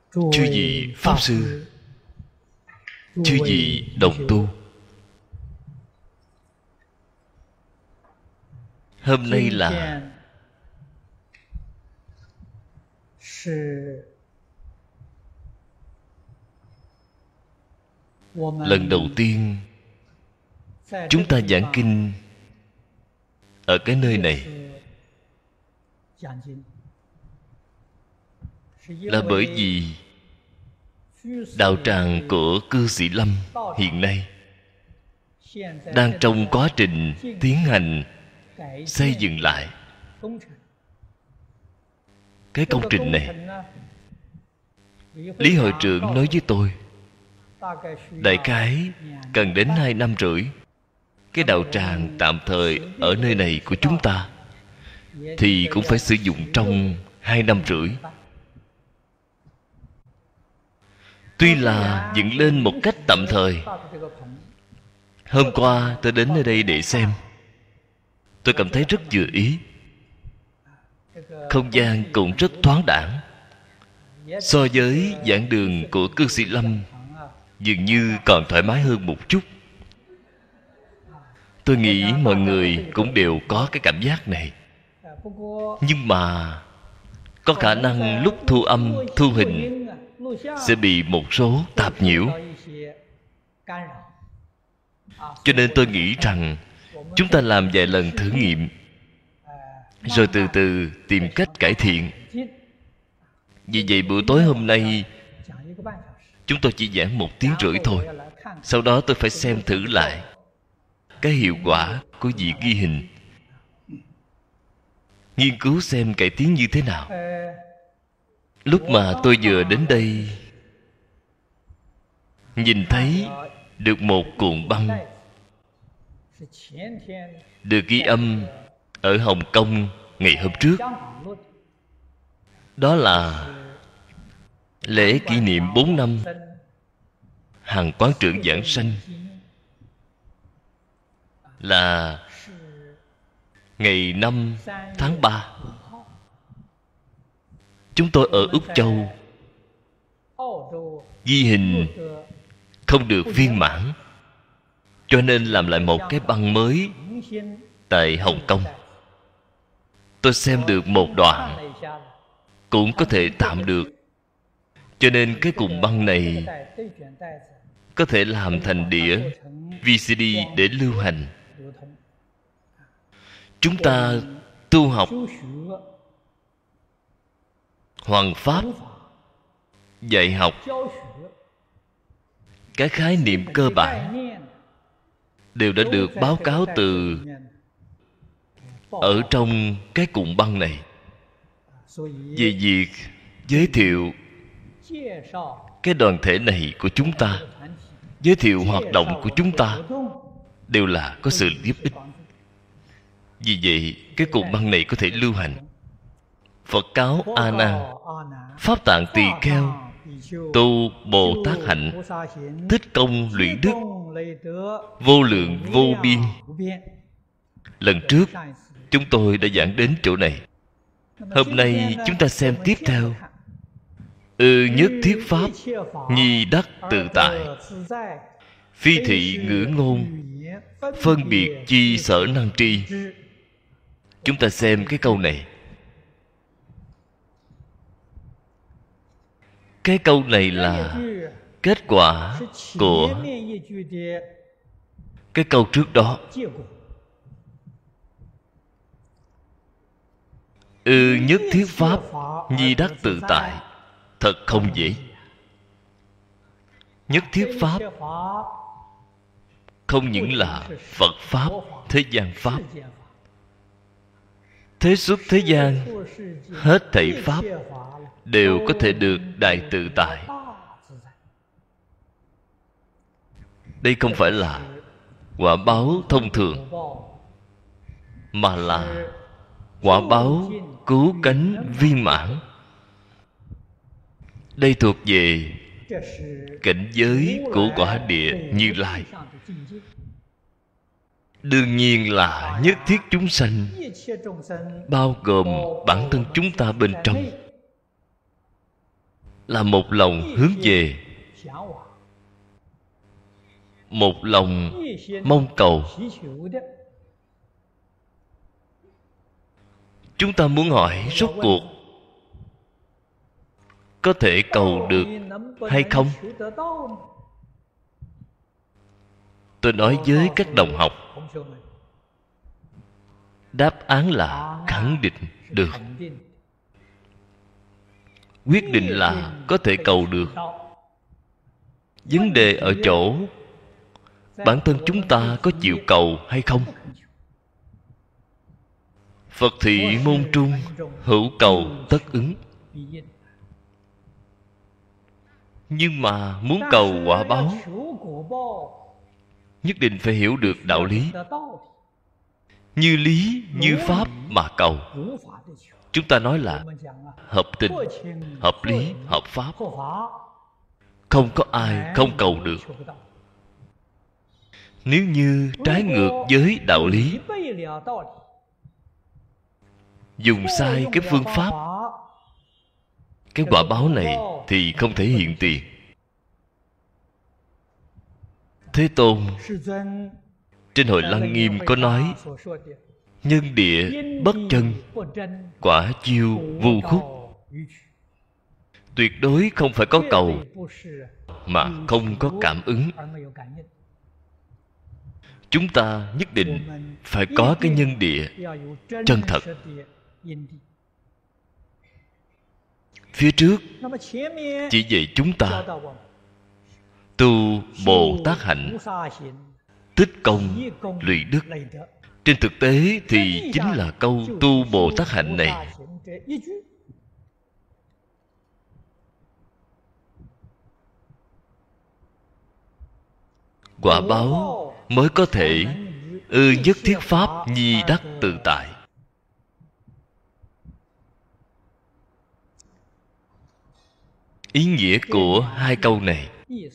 chư vị Pháp Sư, chư vị đồng tu, hôm nay là lần đầu tiên chúng ta giảng kinh ở cái nơi này, là bởi vì đạo tràng của cư sĩ Lâm hiện nay đang trong quá trình tiến hành xây dựng lại. Cái công trình này, Lý Hội trưởng nói với tôi, đại khái cần đến 2 năm rưỡi. Cái đạo tràng tạm thời ở nơi này của chúng ta thì cũng phải sử dụng trong 2 năm rưỡi. Tuy là dựng lên một cách tạm thời. Hôm qua tôi đến nơi đây để xem, tôi cảm thấy rất vừa ý. Không gian cũng rất thoáng đãng. So với giảng đường của cư sĩ Lâm, dường như còn thoải mái hơn một chút. Tôi nghĩ mọi người cũng đều có cái cảm giác này. Nhưng mà có khả năng lúc thu âm, thu hình sẽ bị một số tạp nhiễu. Cho nên tôi nghĩ rằng chúng ta làm vài lần thử nghiệm, rồi từ từ tìm cách cải thiện. Vì vậy buổi tối hôm nay chúng tôi chỉ giảng 1 tiếng rưỡi thôi. Sau đó tôi phải xem thử lại cái hiệu quả của việc ghi hình, nghiên cứu xem cải tiến như thế nào. Lúc mà tôi vừa đến đây, nhìn thấy được một cuộn băng được ghi âm ở Hồng Kông ngày hôm trước. Đó là lễ kỷ niệm 4 năm Hằng Quán Trưởng giảng sanh, là ngày 5 tháng 3. Chúng tôi ở Úc Châu, ghi hình không được viên mãn, cho nên làm lại một cái băng mới tại Hồng Kông. Tôi xem được một đoạn cũng có thể tạm được. Cho nên cái cuộn băng này có thể làm thành đĩa VCD để lưu hành. Chúng ta tu học Hoằng Pháp, dạy học cái khái niệm cơ bản đều đã được báo cáo từ ở trong cái cuộn băng này. Về việc giới thiệu cái đoàn thể này của chúng ta, giới thiệu hoạt động của chúng ta, đều là có sự giúp ích. Vì vậy cái cuộn băng này có thể lưu hành. Phật cáo A Nan, Pháp Tạng Tỳ Kheo, tu Bồ Tát hạnh, tích công lũy đức, vô lượng vô biên. Lần trước chúng tôi đã giảng đến chỗ này. Hôm nay chúng ta xem tiếp theo. Nhất thiết pháp, nhi đắc tự tại, phi thị ngữ ngôn, phân biệt chi sở năng tri. Chúng ta xem cái câu này. Cái câu này là kết quả của cái câu trước đó. Nhất thiết pháp, nhi đắc tự tại, thật không dễ. Nhất thiết pháp không những là Phật Pháp, thế gian Pháp. Thế xuất thế gian, hết thảy Pháp đều có thể được đại tự tại. Đây không phải là quả báo thông thường, mà là quả báo cứu cánh viên mãn. Đây thuộc về cảnh giới của quả địa Như Lai. Đương nhiên là nhất thiết chúng sanh, bao gồm bản thân chúng ta bên trong, là một lòng hướng về, một lòng mong cầu. Chúng ta muốn hỏi rốt cuộc có thể cầu được hay không? Tôi nói với các đồng học, đáp án là khẳng định được. Quyết định là có thể cầu được. Vấn đề ở chỗ bản thân chúng ta có chịu cầu hay không. Phật thị môn trung, hữu cầu tất ứng. Nhưng mà muốn cầu quả báo, nhất định phải hiểu được đạo lý. Như lý như pháp mà cầu. Chúng ta nói là hợp tình, hợp lý, hợp pháp. Không có ai không cầu được. Nếu như trái ngược với đạo lý, dùng sai cái phương pháp, cái quả báo này thì không thể hiện tiền. Thế Tôn trên Hội Lăng Nghiêm có nói: nhân địa bất chân, quả chiêu vu khúc. Tuyệt đối không phải có cầu mà không có cảm ứng. Chúng ta nhất định phải có cái nhân địa chân thật. Phía trước chỉ dạy chúng ta tu Bồ Tát hạnh, tích công lụy đức. Trên thực tế thì chính là câu tu Bồ Tát hạnh này quả báo mới có thể ư nhất thiết pháp nhi đắc tự tại. Ý nghĩa của hai câu này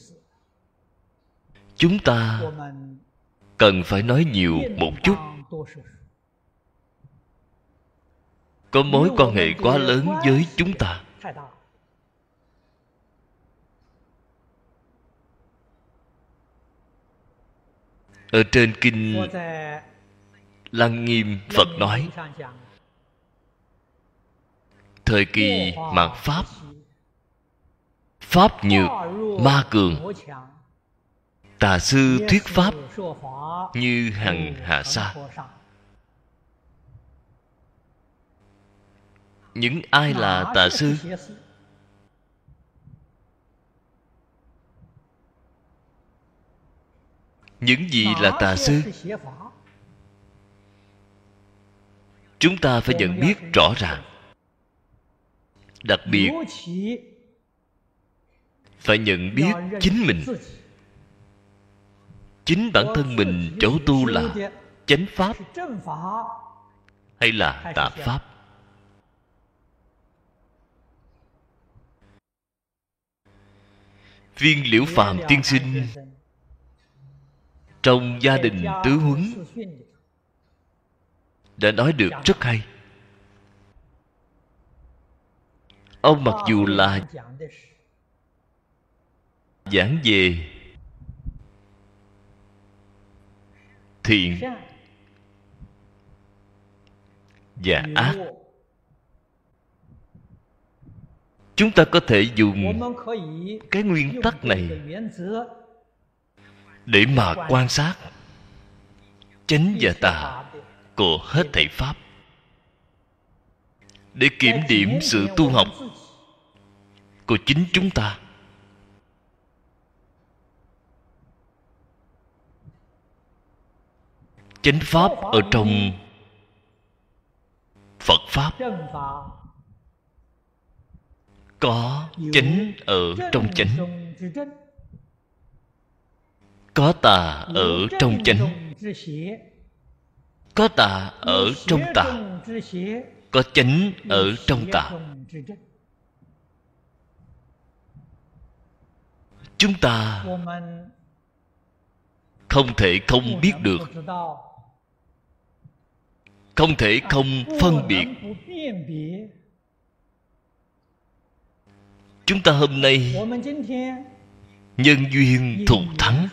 chúng ta cần phải nói nhiều một chút. Có mối quan hệ quá lớn với chúng ta. Ở trên kinh Lăng Nghiêm, Phật nói thời kỳ mạt Pháp, Pháp nhược ma cường, tà sư thuyết Pháp như hằng hạ sa. Những ai là tà sư? Những gì là tà sư? Chúng ta phải nhận biết rõ ràng. Đặc biệt phải nhận biết chính mình. Chính bản thân mình chỗ tu là chánh pháp hay là tà pháp. Viên Liễu Phàm tiên sinh trong Gia đình tứ huấn đã nói được rất hay. Ông mặc dù là giảng về thiện và ác, chúng ta có thể dùng cái nguyên tắc này để mà quan sát chánh và tà của hết thảy pháp, để kiểm điểm sự tu học của chính chúng ta. Chánh pháp ở trong Phật pháp, có chánh ở trong chánh, có tà ở trong chánh, có tà ở trong tà, có chánh ở trong tà. Chúng ta không thể không biết được, không thể không phân biệt. Chúng ta hôm nay nhân duyên thù thắng,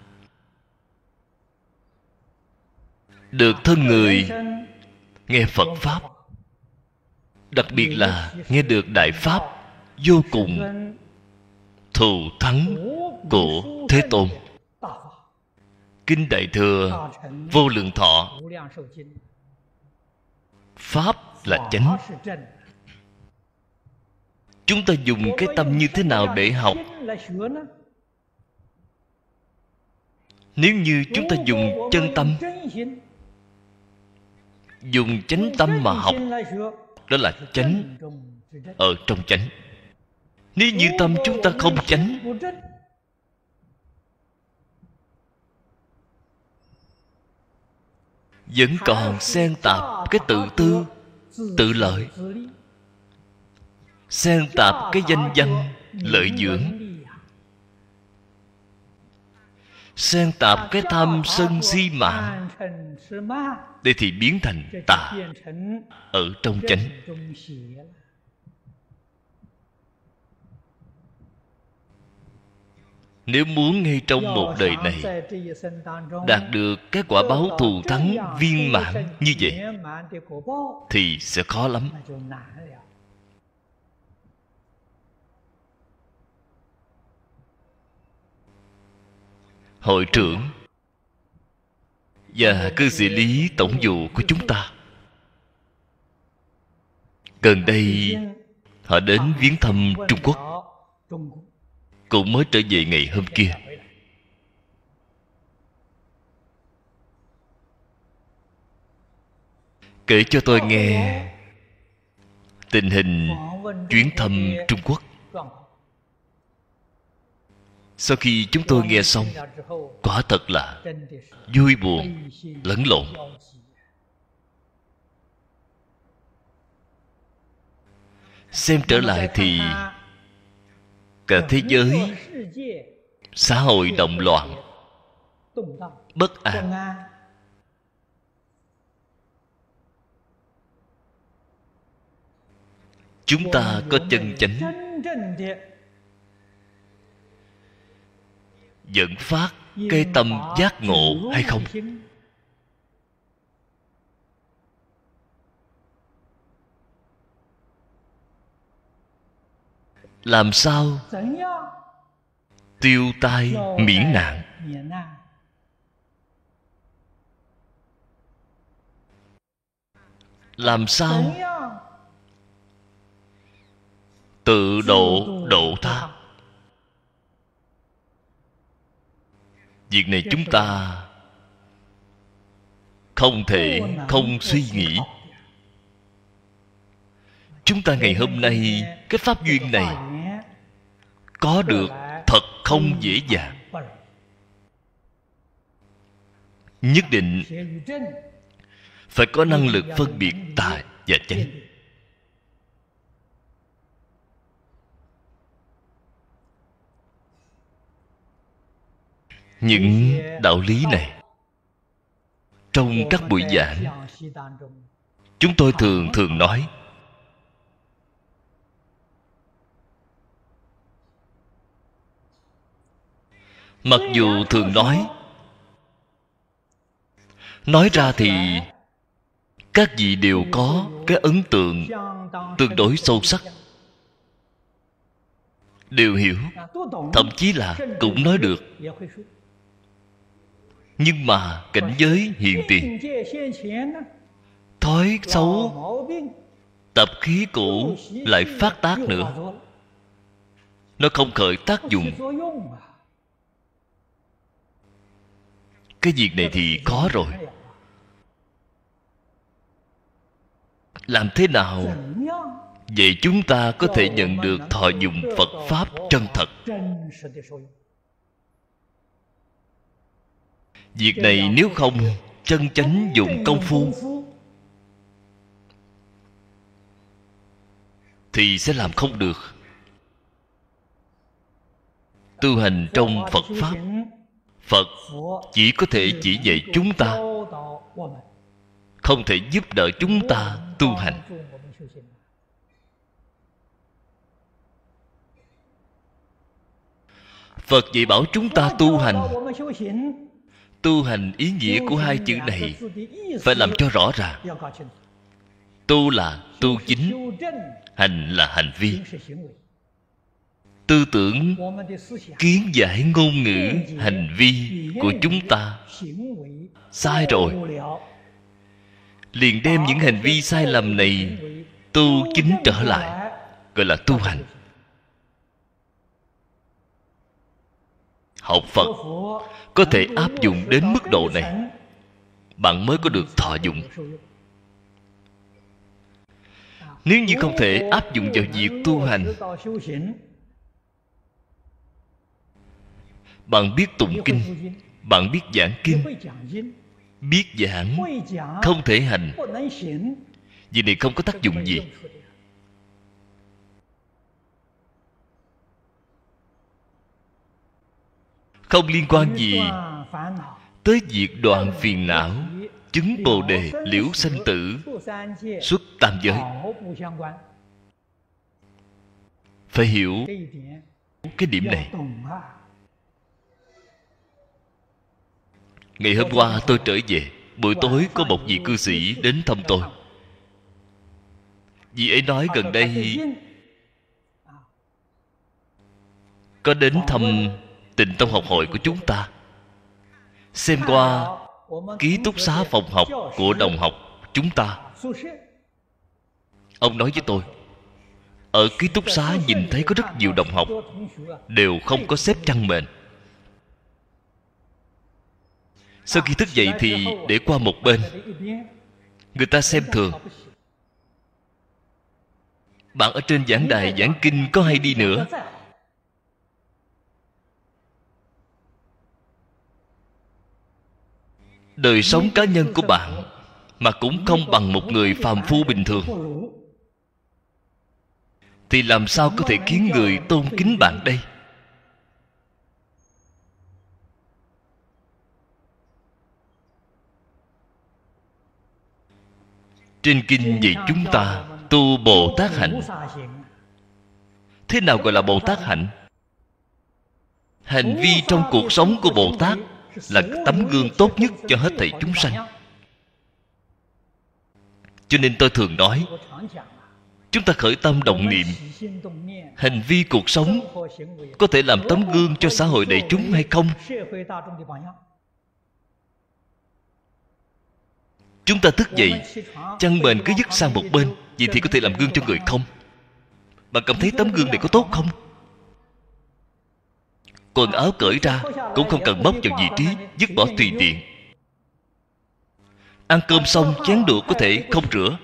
được thân người nghe Phật Pháp, đặc biệt là nghe được Đại Pháp vô cùng thù thắng của Thế Tôn. Kinh Đại Thừa Vô Lượng Thọ, Pháp là chánh. Chúng ta dùng cái tâm như thế nào để học? Nếu như chúng ta dùng chân tâm, dùng chánh tâm mà học, đó là chánh ở trong chánh. Nếu như tâm chúng ta không chánh, vẫn còn xen tạp cái tự tư, tự lợi, xen tạp cái danh văn, lợi dưỡng, xen tạp cái tham sân si mạng, đây thì biến thành tà ở trong chánh. Nếu muốn ngay trong một đời này đạt được cái quả báo thù thắng viên mãn như vậy thì sẽ khó lắm. Hội trưởng và cư sĩ lý tổng vụ của chúng ta gần đây họ đến viếng thăm Trung Quốc, cũng mới trở về ngày hôm kia. Kể cho tôi nghe tình hình chuyến thăm Trung Quốc. Sau khi chúng tôi nghe xong, quả thật là vui buồn lẫn lộn. Xem trở lại thì cả thế giới xã hội động loạn, bất an. Chúng ta có chân chánh dẫn phát cái tâm giác ngộ hay không? Làm sao tiêu tai miễn nạn? Làm sao tự độ độ tha? Việc này chúng ta không thể không suy nghĩ. Chúng ta ngày hôm nay cái pháp duyên này có được thật không dễ dàng. Nhất định phải có năng lực phân biệt tà và chánh. Những đạo lý này trong các buổi giảng chúng tôi thường nói. Mặc dù thường nói ra thì các vị đều có cái ấn tượng tương đối sâu sắc, đều hiểu, thậm chí là cũng nói được. Nhưng mà cảnh giới hiện tiền, thói xấu, tập khí cũ lại phát tác nữa. Nó không khởi tác dụng. Cái việc này thì khó rồi. Làm thế nào vậy chúng ta có thể nhận được thọ dụng Phật Pháp chân thật? Việc này nếu không chân chánh dùng công phu thì sẽ làm không được. Tu hành trong Phật Pháp, Phật chỉ có thể chỉ dạy chúng ta, không thể giúp đỡ chúng ta tu hành. Phật dạy bảo chúng ta tu hành. Tu hành ý nghĩa của hai chữ này phải làm cho rõ ràng. Tu là tu chính, hành là hành vi. Tư tưởng, kiến giải, ngôn ngữ, hành vi của chúng ta sai rồi, liền đem những hành vi sai lầm này tu chính trở lại, gọi là tu hành. Học Phật có thể áp dụng đến mức độ này, bạn mới có được thọ dụng. Nếu như không thể áp dụng vào việc tu hành, bạn biết tụng kinh, bạn biết giảng kinh, biết giảng, không thể hành, vì này không có tác dụng gì. Không liên quan gì tới việc đoạn phiền não, chứng Bồ Đề, liễu sanh tử, xuất tam giới. Phải hiểu cái điểm này. Ngày hôm qua tôi trở về, buổi tối có một vị cư sĩ đến thăm tôi. Vị ấy nói gần đây có đến thăm Tịnh Tông học hội của chúng ta, xem qua ký túc xá phòng học của đồng học chúng ta. Ông nói với tôi, ở ký túc xá nhìn thấy có rất nhiều đồng học đều không có xếp chăn mền. Sau khi thức dậy thì để qua một bên, người ta xem thường. Bạn ở trên giảng đài giảng kinh có hay đi nữa, đời sống cá nhân của bạn mà cũng không bằng một người phàm phu bình thường, thì làm sao có thể khiến người tôn kính bạn đây? Trên kinh dạy chúng ta tu Bồ Tát hạnh. Thế nào gọi là Bồ Tát hạnh? Hành vi trong cuộc sống của Bồ Tát là tấm gương tốt nhất cho hết thảy chúng sanh. Cho nên tôi thường nói, chúng ta khởi tâm động niệm, hành vi cuộc sống có thể làm tấm gương cho xã hội đại chúng hay không? Chúng ta thức dậy, chăn mền cứ dứt sang một bên, vậy thì có thể làm gương cho người không? Bạn cảm thấy tấm gương này có tốt không? Quần áo cởi ra cũng không cần móc vào vị trí, dứt bỏ tùy tiện. Ăn cơm xong chén đũa có thể không rửa.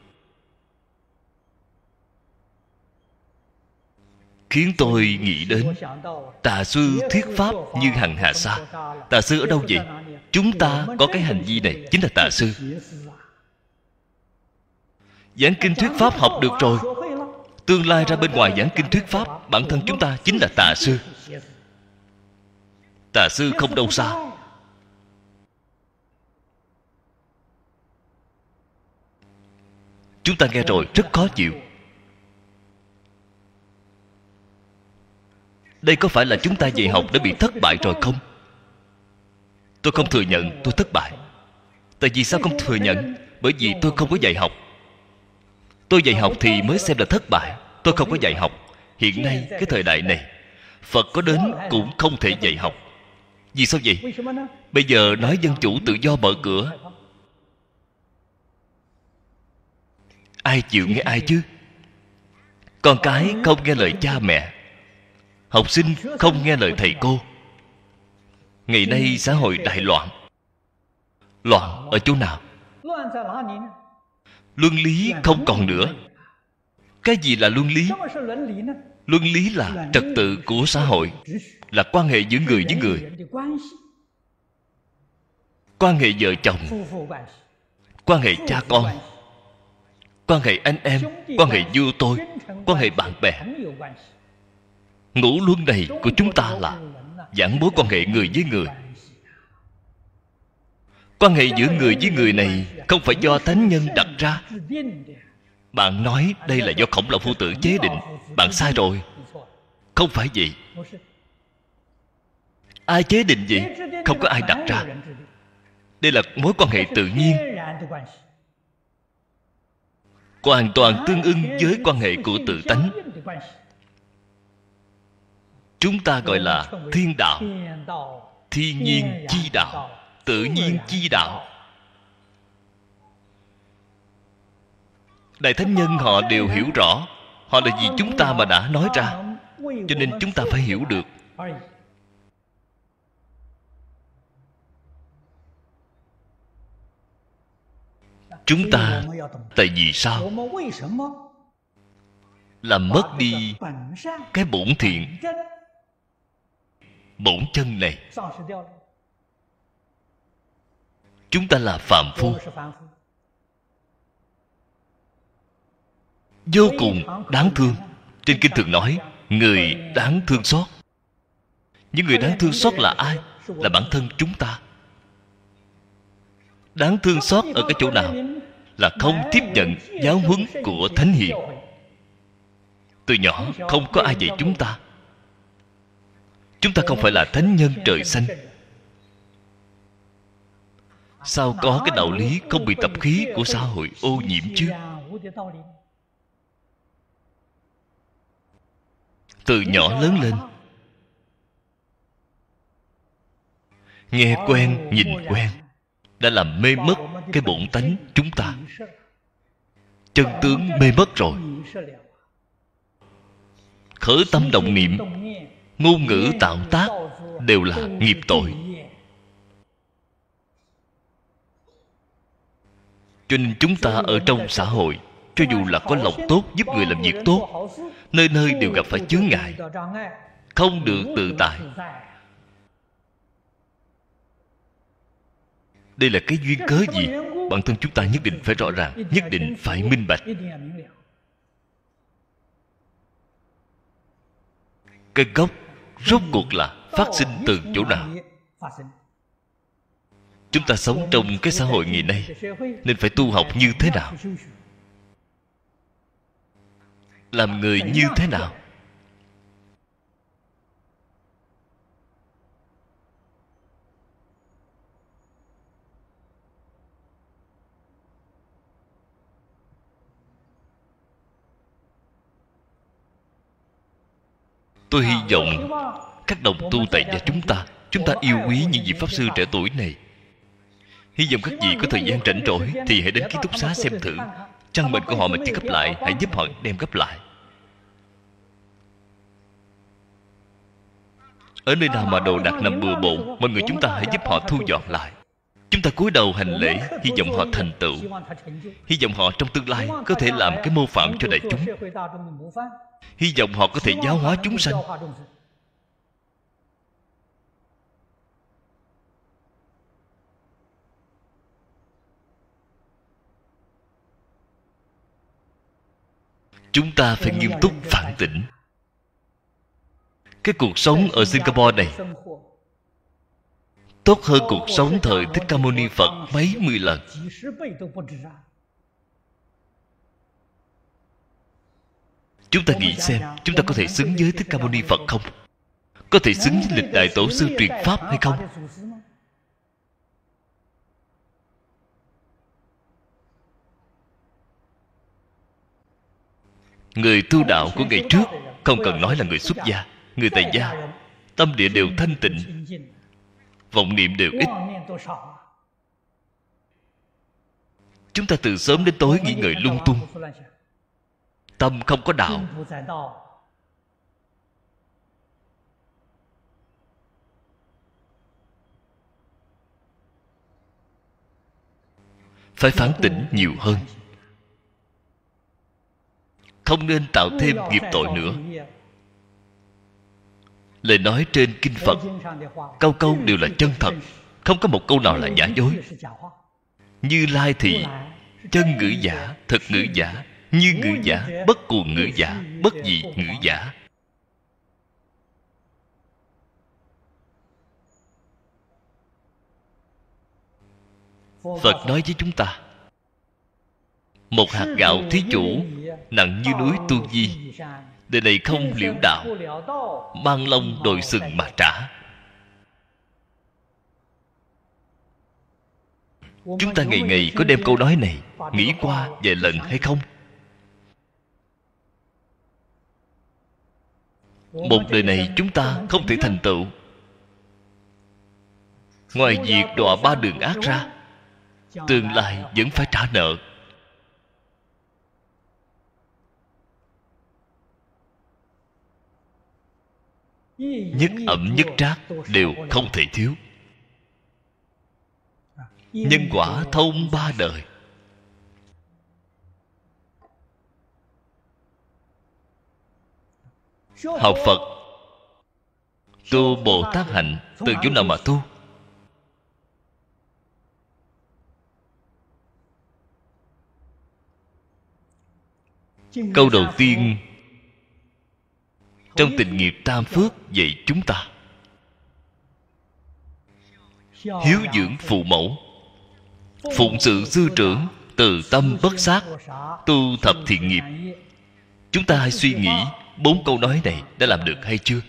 Khiến tôi nghĩ đến Tà sư thuyết pháp như hằng hà sa. Tà sư ở đâu vậy? Chúng ta có cái hành vi này chính là tà sư. Giảng kinh thuyết pháp học được rồi, tương lai ra bên ngoài giảng kinh thuyết pháp, bản thân chúng ta chính là tà sư. Tà sư không đâu xa. Chúng ta nghe rồi rất khó chịu. Đây có phải là chúng ta dạy học đã bị thất bại rồi không? Tôi không thừa nhận tôi thất bại. Tại vì sao không thừa nhận? Bởi vì tôi không có dạy học. Tôi dạy học thì mới xem là thất bại. Tôi không có dạy học. Hiện nay cái thời đại này, Phật có đến cũng không thể dạy học. Vì sao vậy? Bây giờ nói dân chủ tự do mở cửa, ai chịu nghe ai chứ? Con cái không nghe lời cha mẹ, học sinh không nghe lời thầy cô. Ngày nay xã hội đại loạn. Loạn ở chỗ nào? Luân lý không còn nữa. Cái gì là luân lý? Luân lý là trật tự của xã hội, là quan hệ giữa người với người, quan hệ vợ chồng, quan hệ cha con, quan hệ anh em, quan hệ vua tôi, quan hệ bạn bè. Ngũ luân này của chúng ta là giảng mối quan hệ người với người. Quan hệ giữa người với người này không phải do thánh nhân đặt ra. Bạn nói đây là do Khổng Lão Phu Tử chế định, bạn sai rồi. Không phải vậy. Ai chế định vậy? Không có ai đặt ra. Đây là mối quan hệ tự nhiên, hoàn toàn tương ưng với quan hệ của tự tánh. Chúng ta gọi là thiên đạo, thiên nhiên chi đạo, tự nhiên chi đạo. Đại thánh nhân họ đều hiểu rõ. Họ là vì chúng ta mà đã nói ra, cho nên chúng ta phải hiểu được. Chúng ta tại vì sao làm mất đi cái bổn thiện, bổn chân này? Chúng ta là phàm phu, vô cùng đáng thương. Trên kinh thường nói người đáng thương xót. Những người đáng thương xót là ai? Là bản thân chúng ta. Đáng thương xót ở cái chỗ nào? Là không tiếp nhận giáo huấn của Thánh Hiền. Từ nhỏ không có ai dạy chúng ta. Chúng ta không phải là thánh nhân trời xanh. Sao có cái đạo lý không bị tập khí của xã hội ô nhiễm chứ? Từ nhỏ lớn lên, nghe quen, nhìn quen, đã làm mê mất cái bổn tánh chúng ta. Chân tướng mê mất rồi. Khởi tâm động niệm, ngôn ngữ tạo tác đều là nghiệp tội. Cho nên chúng ta ở trong xã hội, cho dù là có lòng tốt, giúp người làm việc tốt, nơi nơi đều gặp phải chướng ngại, không được tự tại. Đây là cái duyên cớ gì? Bản thân chúng ta nhất định phải rõ ràng, nhất định phải minh bạch. Cái gốc rốt cuộc là phát sinh từ chỗ nào? Chúng ta sống trong cái xã hội ngày nay, nên phải tu học như thế nào? Làm người như thế nào? Tôi hy vọng các đồng tu tại gia chúng ta yêu quý những vị Pháp Sư trẻ tuổi này. Hy vọng các vị có thời gian rảnh rỗi thì hãy đến ký túc xá xem thử. Căn bệnh của họ mà chưa gấp lại, hãy giúp họ đem gấp lại. Ở nơi nào mà đồ đạc nằm bừa bộn, mọi người chúng ta hãy giúp họ thu dọn lại. Chúng ta cúi đầu hành lễ, hy vọng họ thành tựu, hy vọng họ trong tương lai có thể làm cái mô phạm cho đại chúng, hy vọng họ có thể giáo hóa chúng sanh. Chúng ta phải nghiêm túc phản tỉnh. Cái cuộc sống ở Singapore này tốt hơn cuộc sống thời Thích Ca Mâu Ni Phật mấy mươi lần. Chúng ta nghĩ xem, chúng ta có thể xứng với Thích Ca Mâu Ni Phật không? Có thể xứng với lịch đại tổ sư truyền pháp hay không? Người tu đạo của ngày trước, không cần nói là người xuất gia, người tại gia, tâm địa đều thanh tịnh, vọng niệm đều ít. Chúng ta từ sớm đến tối nghĩ ngợi lung tung, tâm không có đạo. Phải phản tỉnh nhiều hơn, không nên tạo thêm nghiệp tội nữa. Lời nói trên kinh Phật, câu câu đều là chân thật, không có một câu nào là giả dối. Như Lai thì chân ngữ giả, thật ngữ giả, như ngữ giả, bất cuồng ngữ giả, bất dị ngữ giả. Phật nói với chúng ta, một hạt gạo thí chủ, nặng như núi tu di, đời này không liễu đạo, mang lông đội sừng mà trả. Chúng ta ngày ngày có đem câu nói này nghĩ qua vài lần hay không? Một đời này chúng ta không thể thành tựu, ngoài việc đọa ba đường ác ra, tương lai vẫn phải trả nợ. Nhất ẩm nhất trác đều không thể thiếu. Nhân quả thông ba đời. Học Phật, tu Bồ Tát hạnh từ chỗ nào mà tu? Câu đầu tiên trong Tịnh nghiệp tam phước dạy chúng ta: hiếu dưỡng phụ mẫu, phụng sự sư trưởng, từ tâm bất sát, tu thập thiện nghiệp. Chúng ta hãy suy nghĩ 4 câu nói này đã làm được hay chưa?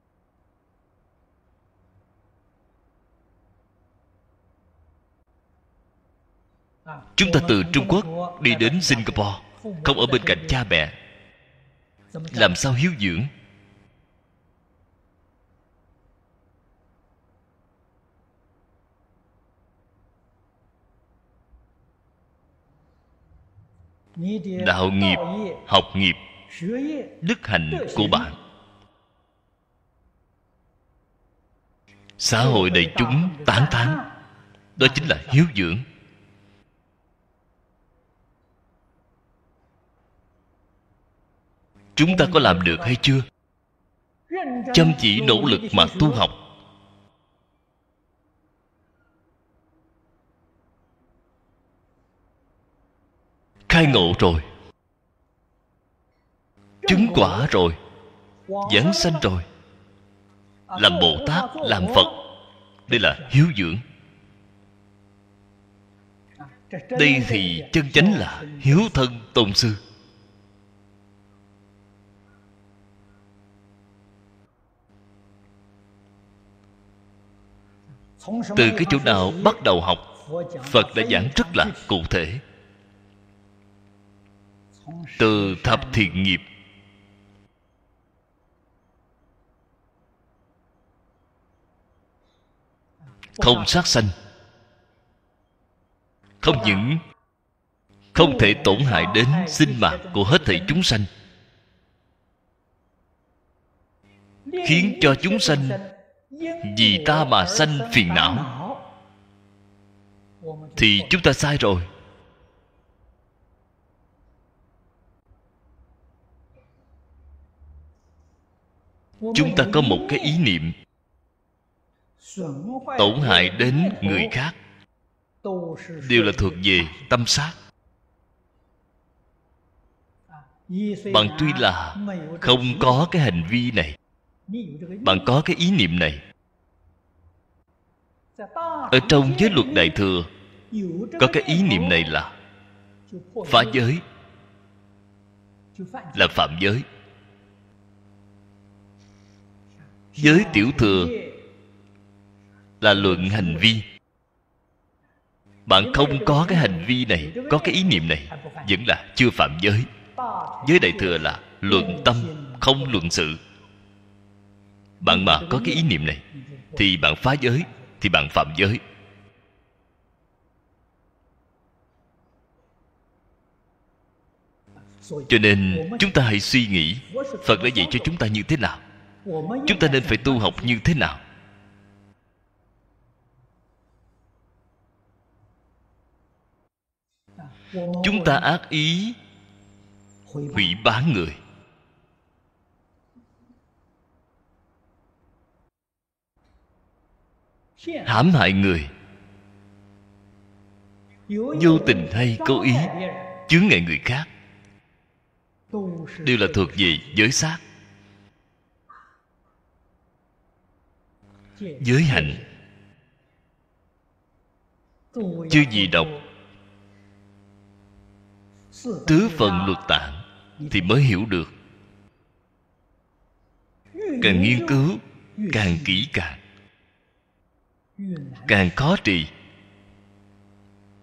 Chúng ta từ Trung Quốc đi đến Singapore, không ở bên cạnh cha mẹ, làm sao hiếu dưỡng? Đạo nghiệp, học nghiệp, đức hạnh của bạn, xã hội đại chúng tán thán, đó chính là hiếu dưỡng. Chúng ta có làm được hay chưa? Chăm chỉ nỗ lực mà tu học, khai ngộ rồi, chứng quả rồi, giảng sanh rồi, làm Bồ Tát, làm Phật. Đây là hiếu dưỡng. Đây thì chân chánh là hiếu thân tôn sư. Từ cái chỗ nào bắt đầu học, Phật đã giảng rất là cụ thể. Từ thập thiện nghiệp, không sát sanh, không những không thể tổn hại đến sinh mạng của hết thảy chúng sanh, khiến cho chúng sanh vì ta mà sanh phiền não, thì chúng ta sai rồi. Chúng ta có một cái ý niệm tổn hại đến người khác, đều là thuộc về tâm sát. Bạn tuy là không có cái hành vi này, bạn có cái ý niệm này. Ở trong giới luật Đại Thừa có cái ý niệm này là phá giới, là phạm giới. Giới Tiểu Thừa là luận hành vi. Bạn không có cái hành vi này, có cái ý niệm này, vẫn là chưa phạm giới. Giới Đại Thừa là luận tâm, không luận sự. Bạn mà có cái ý niệm này thì bạn phá giới, thì bạn phạm giới. Cho nên chúng ta hãy suy nghĩ Phật đã dạy cho chúng ta như thế nào, chúng ta nên phải tu học như thế nào. Chúng ta ác ý hủy bán người, hãm hại người, vô tình hay cố ý chướng ngại người khác, đều là thuộc về giới sát. Giới hạnh, chư gì đọc tứ phần luật tạng thì mới hiểu được. Càng nghiên cứu càng kỹ càng khó trì.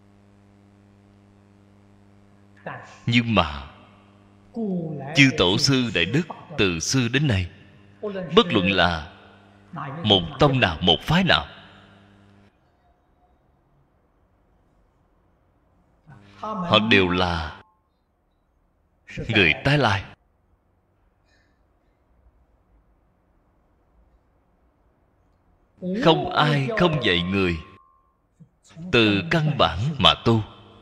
Nhưng mà chư tổ sư đại đức từ xưa đến nay, bất luận là một tông nào, một phái nào, họ đều là người tái lai. Không ai không dạy người từ căn bản mà tu.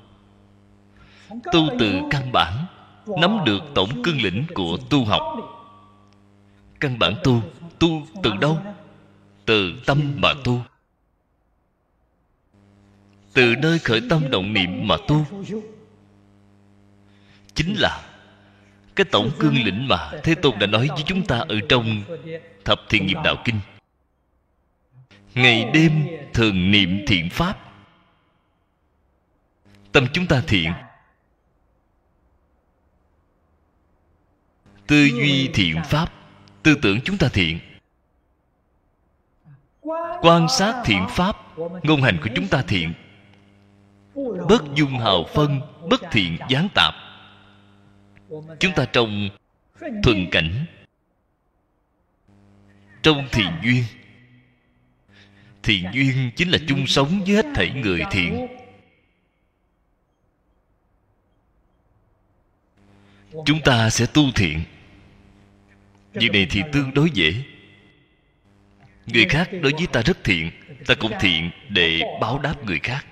Tu từ căn bản, nắm được tổng cương lĩnh của tu học. Căn bản tu, tu từ đâu? Từ tâm mà tu. Từ nơi khởi tâm động niệm mà tu. Chính là cái tổng cương lĩnh mà Thế Tôn đã nói với chúng ta ở trong Thập Thiện Nghiệp Đạo Kinh. Ngày đêm thường niệm thiện pháp. Tâm chúng ta thiện, tư duy thiện pháp, tư tưởng chúng ta thiện, quan sát thiện pháp, ngôn hành của chúng ta thiện, bất dung hào phân, bất thiện gián tạp. Chúng ta trong thuần cảnh, trong thiện duyên. Thiện duyên chính là chung sống với hết thảy người thiện. Chúng ta sẽ tu thiện. Việc này thì tương đối dễ. Người khác đối với ta rất thiện, ta cũng thiện để báo đáp người khác.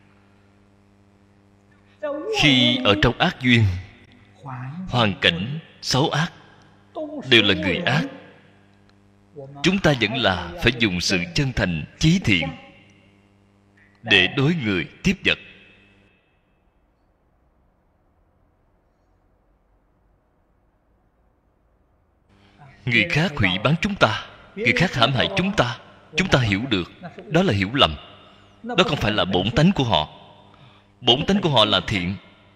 Khi ở trong ác duyên, hoàn cảnh xấu ác, đều là người ác, chúng ta vẫn là phải dùng sự chân thành chí thiện để đối người tiếp vật. Người khác hủy bán chúng ta, người khác hãm hại chúng ta hiểu được, đó là hiểu lầm. Đó không phải là bổn tánh của họ. Bổn tánh của họ là thiện.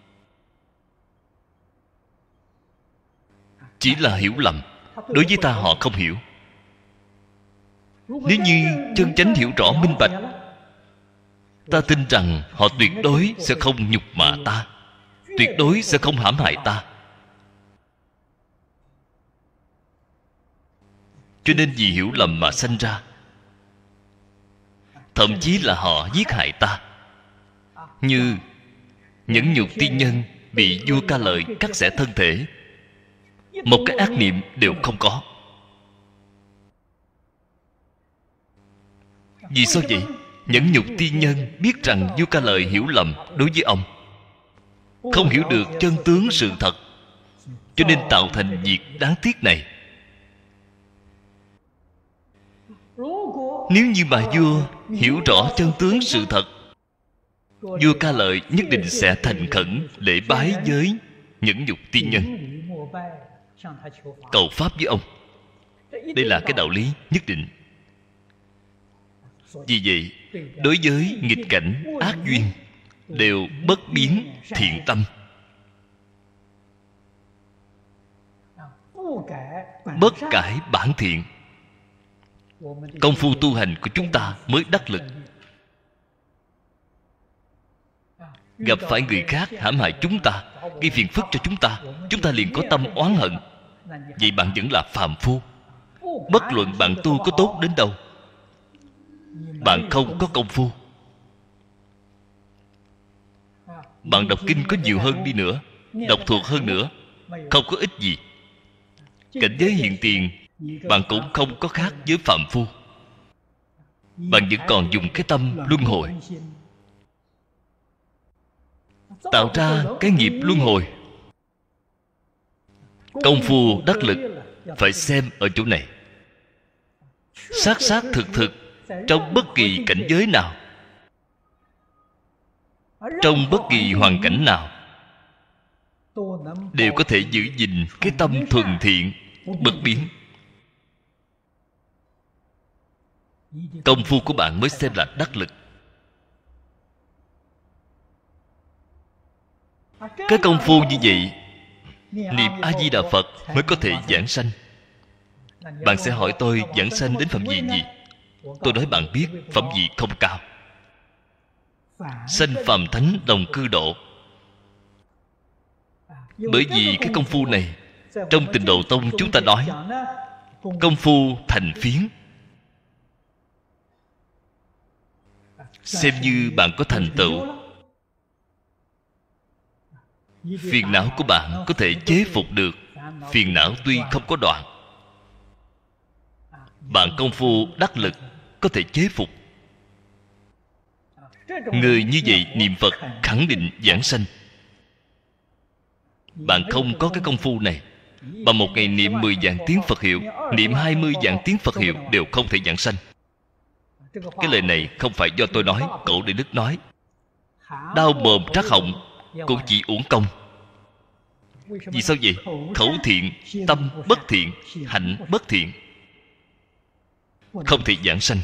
Chỉ là hiểu lầm. Đối với ta họ không hiểu. Nếu như chân chánh hiểu rõ minh bạch, ta tin rằng họ tuyệt đối sẽ không nhục mạ ta, tuyệt đối sẽ không hãm hại ta. Cho nên vì hiểu lầm mà sanh ra, thậm chí là họ giết hại ta. Như nhẫn nhục tiên nhân bị vua Ca Lợi cắt xẻ thân thể, một cái ác niệm đều không có. Vì sao vậy? Nhẫn nhục tiên nhân biết rằng vua Ca Lợi hiểu lầm đối với ông, không hiểu được chân tướng sự thật, cho nên tạo thành việc đáng tiếc này. Nếu như mà vua hiểu rõ chân tướng sự thật, vua Ca Lợi nhất định sẽ thành khẩn lễ bái với nhẫn nhục tiên nhân, cầu pháp với ông. Đây là cái đạo lý nhất định. Vì vậy, đối với nghịch cảnh ác duyên đều bất biến thiện tâm, bất cải bản thiện. Công phu tu hành của chúng ta mới đắc lực. Gặp phải người khác hãm hại chúng ta, gây phiền phức cho chúng ta liền có tâm oán hận. Vậy bạn vẫn là phàm phu. Bất luận bạn tu có tốt đến đâu, bạn không có công phu. Bạn đọc kinh có nhiều hơn đi nữa, đọc thuộc hơn nữa, không có ích gì. Cảnh giới hiện tiền bạn cũng không có khác với phàm phu. Bạn vẫn còn dùng cái tâm luân hồi, tạo ra cái nghiệp luân hồi. Công phu đắc lực phải xem ở chỗ này. Xác xác thực thực trong bất kỳ cảnh giới nào, trong bất kỳ hoàn cảnh nào, đều có thể giữ gìn cái tâm thuần thiện bất biến. Công phu của bạn mới xem là đắc lực. Cái công phu như vậy, niệm A Di Đà Phật mới có thể giảng sanh. Bạn sẽ hỏi tôi giảng sanh đến phẩm vị gì? Tôi nói bạn biết phẩm vị không cao. Sanh phàm thánh đồng cư độ. Bởi vì cái công phu này, trong Tịnh Độ Tông chúng ta nói công phu thành phiến. Xem như bạn có thành tựu, phiền não của bạn có thể chế phục được. Phiền não tuy không có đoạn, bạn công phu đắc lực có thể chế phục. Người như vậy niệm Phật khẳng định giảng sanh. Bạn không có cái công phu này, bằng một ngày niệm 10 vạn tiếng Phật hiệu, niệm 20 vạn tiếng Phật hiệu đều không thể giảng sanh. Cái lời này không phải do tôi nói, Cổ Đại Đức nói. Đau mồm trát họng cũng chỉ uổng công. Vì sao vậy? Khẩu thiện, tâm bất thiện, hạnh bất thiện, không thể giảng sanh.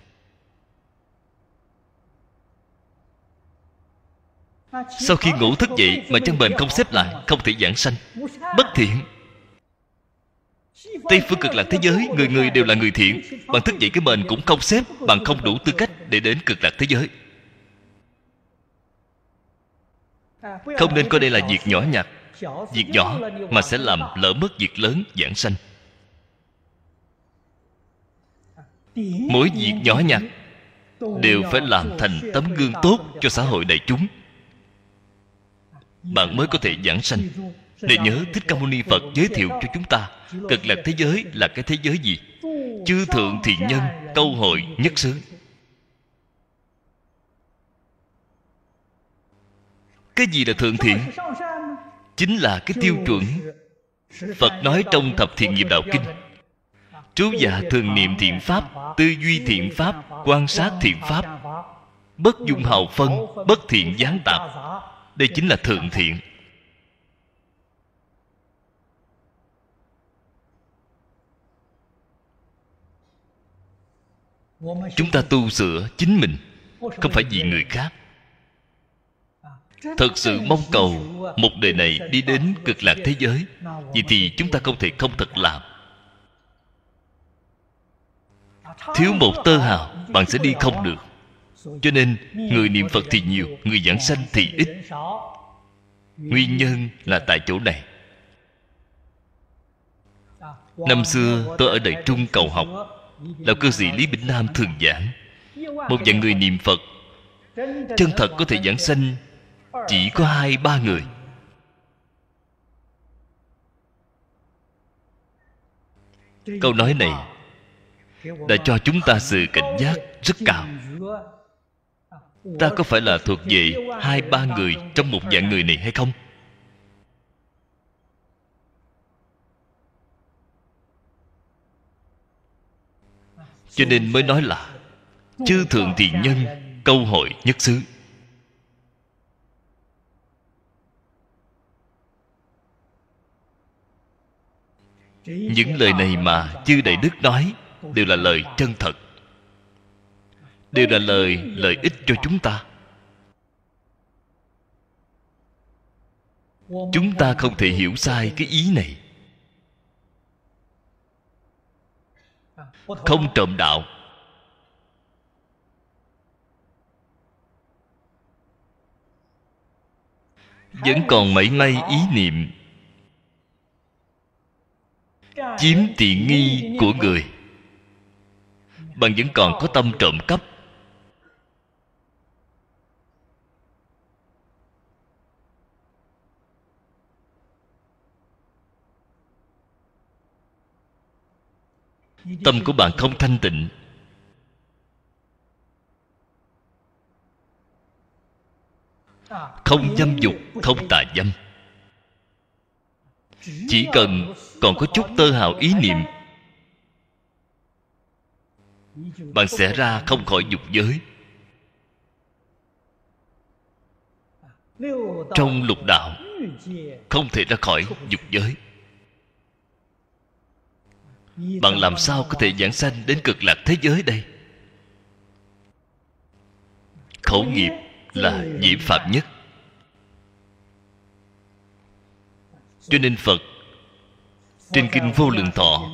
Sau khi ngủ thức dậy mà chân mền không xếp lại, không thể giảng sanh. Bất thiện. Tây phương Cực Lạc thế giới, người người đều là người thiện. Bạn thức dậy cái mền cũng không xếp, bạn không đủ tư cách để đến Cực Lạc thế giới. Không nên coi đây là việc nhỏ nhặt. Việc nhỏ mà sẽ làm lỡ mất việc lớn giảng sanh. Mỗi việc nhỏ nhặt đều phải làm thành tấm gương tốt cho xã hội đại chúng, bạn mới có thể giảng sanh. Để nhớ, Thích Ca Mâu Ni Phật giới thiệu cho chúng ta Cực Lạc thế giới là cái thế giới gì? Chư thượng thiện nhân câu hội nhất xứ. Cái gì là thượng thiện? Chính là cái tiêu chuẩn Phật nói trong Thập Thiện Nghiệp Đạo Kinh. Trú dạ thường niệm thiện pháp, tư duy thiện pháp, quan sát thiện pháp, bất dung hào phân, bất thiện gián tạp. Đây chính là thượng thiện. Chúng ta tu sửa chính mình, không phải vì người khác. Thật sự mong cầu một đời này đi đến Cực Lạc thế giới, vậy thì chúng ta không thể không thật làm. Thiếu một tơ hào, bạn sẽ đi không được. Cho nên người niệm Phật thì nhiều, người giảng sanh thì ít. Nguyên nhân là tại chỗ này. Năm xưa tôi ở Đại Trung cầu học, lão cư sĩ Lý Bỉnh Nam thường giảng, một vạn người niệm Phật chân thật có thể giảng sanh chỉ có 2-3 người. Câu nói này đã cho chúng ta sự cảnh giác rất cao. Ta có phải là thuộc về 2-3 người trong một vạn người này hay không? Cho nên mới nói là chư thượng thiện nhân câu hội nhất xứ. Những lời này mà chư Đại Đức nói đều là lời chân thật, đều là lời lợi ích cho chúng ta. Chúng ta không thể hiểu sai cái ý này. Không trộm đạo, vẫn còn mảy may ý niệm chiếm tiện nghi của người, bạn vẫn còn có tâm trộm cắp. Tâm của bạn không thanh tịnh. Không dâm dục, không tà dâm. Chỉ cần còn có chút tơ hào ý niệm, bạn sẽ ra không khỏi dục giới. Trong lục đạo không thể ra khỏi dục giới. Bạn làm sao có thể giảng sanh đến Cực Lạc thế giới đây? Khẩu nghiệp là nhiễm phạm nhất. Cho nên Phật trên Kinh Vô Lượng Thọ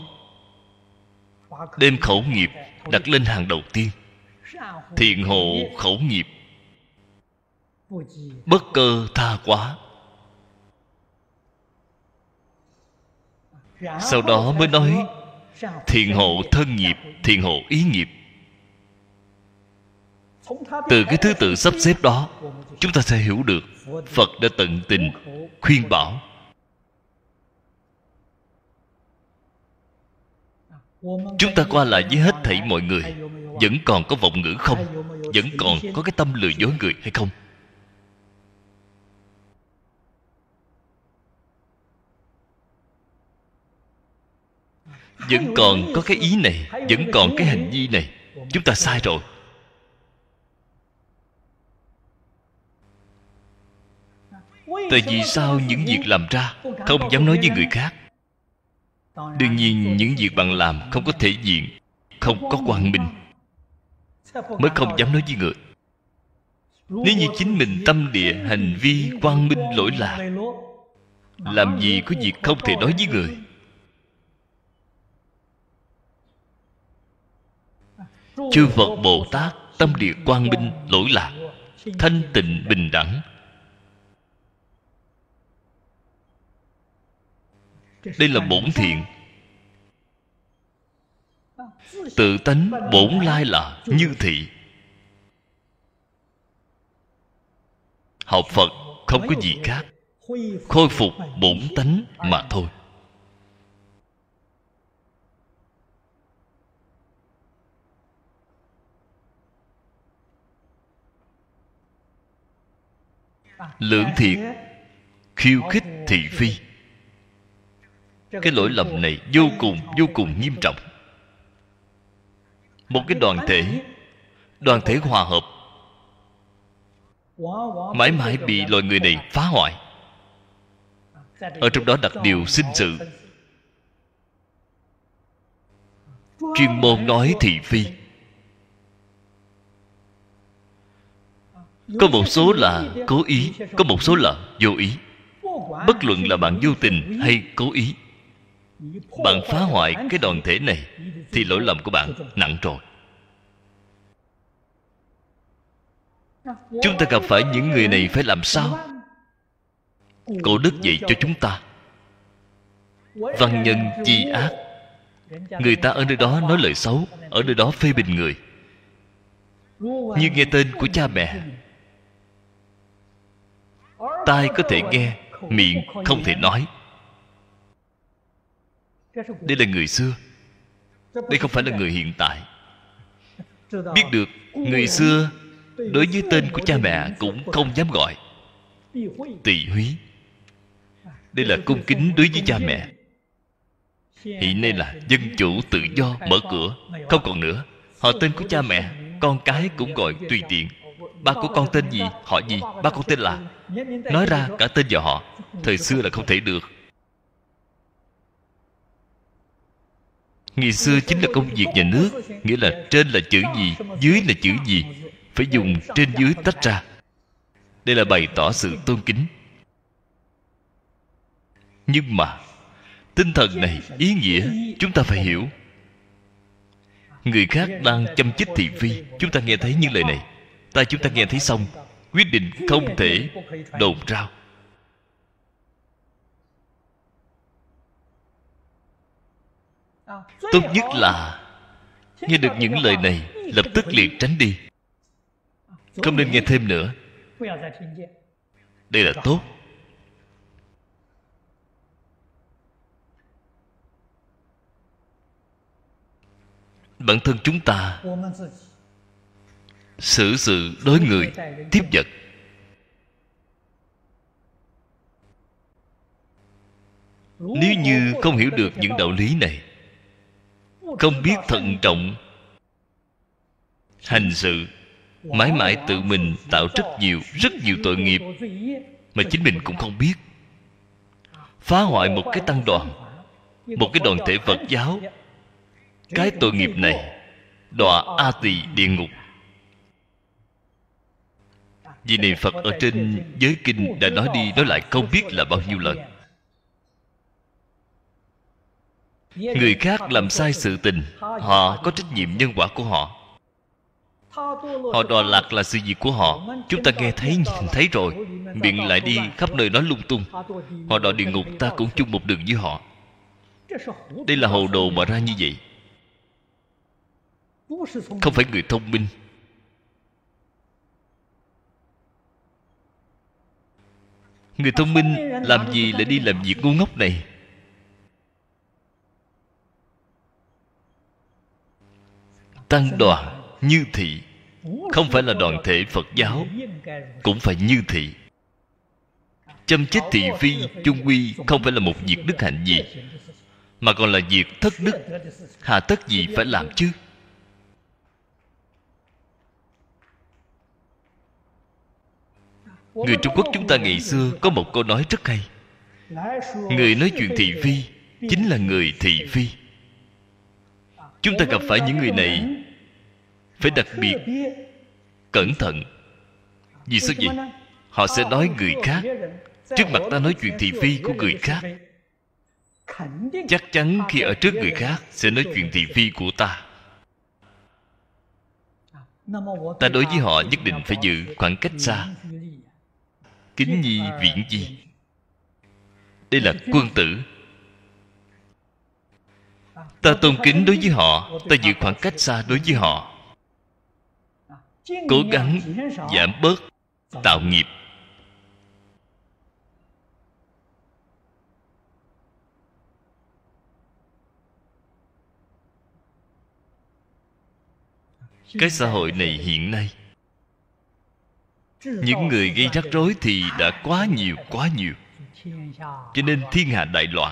đem khẩu nghiệp đặt lên hàng đầu tiên. Thiện hộ khẩu nghiệp, bất cơ tha quá. sau đó mới nói thiện hộ thân nghiệp, thiện hộ ý nghiệp. Từ cái thứ tự sắp xếp đó, chúng ta sẽ hiểu được Phật đã tận tình khuyên bảo. Chúng ta qua lại với hết thảy mọi người, vẫn còn có vọng ngữ không? Vẫn còn có cái tâm lừa dối người hay không? Vẫn còn có cái ý này, vẫn còn cái hành vi này, chúng ta sai rồi. Tại vì sao những việc làm ra không dám nói với người khác? Đương nhiên những việc bạn làm không có thể diện, không có quang minh, mới không dám nói với người. Nếu như chính mình tâm địa hành vi quang minh lỗi lạc, làm gì có việc không thể nói với người. Chư Phật Bồ Tát tâm địa quang minh lỗi lạc, thanh tịnh bình đẳng. Đây là bổn thiện. Tự tánh bổn lai là như thị. Học Phật không có gì khác, khôi phục bổn tánh mà thôi. Lưỡng thiệt, khiêu khích thị phi. Cái lỗi lầm này vô cùng nghiêm trọng. Một cái đoàn thể hòa hợp, mãi mãi bị loài người này phá hoại. Ở trong đó đặt điều sinh sự, chuyên môn nói thị phi. Có một số là cố ý, có một số là vô ý. Bất luận là bạn vô tình hay cố ý, bạn phá hoại cái đoàn thể này thì lỗi lầm của bạn nặng rồi. Chúng ta gặp phải những người này phải làm sao? Cổ đức dạy cho chúng ta văn nhân chi ác. Người ta ở nơi đó nói lời xấu, ở nơi đó phê bình người. Như nghe tên của cha mẹ, tai có thể nghe, miệng không thể nói. Đây là người xưa, đây không phải là người hiện tại. Biết được người xưa đối với tên của cha mẹ cũng không dám gọi. Tỳ húy, đây là cung kính đối với cha mẹ. Hiện nay là dân chủ tự do mở cửa, không còn nữa. Họ tên của cha mẹ, con cái cũng gọi tùy tiện. Ba của con tên gì, họ gì, ba con tên là. Nói ra cả tên và họ. Thời xưa là không thể được. Ngày xưa chính là công việc nhà nước, nghĩa là trên là chữ gì, dưới là chữ gì, phải dùng trên dưới tách ra. Đây là bày tỏ sự tôn kính. Nhưng mà tinh thần này, ý nghĩa chúng ta phải hiểu. Người khác đang châm chích thị phi, chúng ta nghe thấy những lời này, tai chúng ta nghe thấy xong, quyết định không thể đồn rao. Tốt nhất là nghe được những lời này lập tức liền tránh đi, không nên nghe thêm nữa. Đây là tốt. Bản thân chúng ta xử sự đối người tiếp vật, nếu như không hiểu được những đạo lý này, không biết thận trọng hành sự, mãi mãi tự mình tạo rất nhiều tội nghiệp mà chính mình cũng không biết, phá hoại một cái tăng đoàn, một cái đoàn thể Phật giáo. Cái tội nghiệp này đọa A Tỳ địa ngục. Vì này Phật ở trên giới kinh đã nói đi nói lại không biết là bao nhiêu lần. Người khác làm sai sự tình, họ có trách nhiệm nhân quả của họ. Họ đọa lạc là sự việc của họ. Chúng ta nghe thấy, nhìn thấy rồi, miệng lại đi khắp nơi nói lung tung. Họ đọa địa ngục, ta cũng chung một đường với họ. Đây là hồ đồ mà ra như vậy, không phải người thông minh. Người thông minh làm gì lại đi làm việc ngu ngốc này? Tăng đoàn như thị, không phải là đoàn thể Phật giáo cũng phải như thị. Chăm chết thị phi chung quy không phải là một việc đức hạnh gì, mà còn là việc thất đức. Hà tất gì phải làm chứ? Người Trung Quốc chúng ta ngày xưa có một câu nói rất hay: người nói chuyện thị phi chính là người thị phi. Chúng ta gặp phải những người này phải đặc biệt cẩn thận. Vì sao vậy? Họ sẽ nói người khác, trước mặt ta nói chuyện thị phi của người khác, chắc chắn khi ở trước người khác sẽ nói chuyện thị phi của ta. Ta đối với họ nhất định phải giữ khoảng cách xa, kính nhi viễn chi. Đây là quân tử. Ta tôn kính đối với họ, ta giữ khoảng cách xa đối với họ, cố gắng giảm bớt tạo nghiệp. Cái xã hội này hiện nay, những người gây rắc rối thì đã quá nhiều, quá nhiều. Cho nên thiên hạ đại loạn,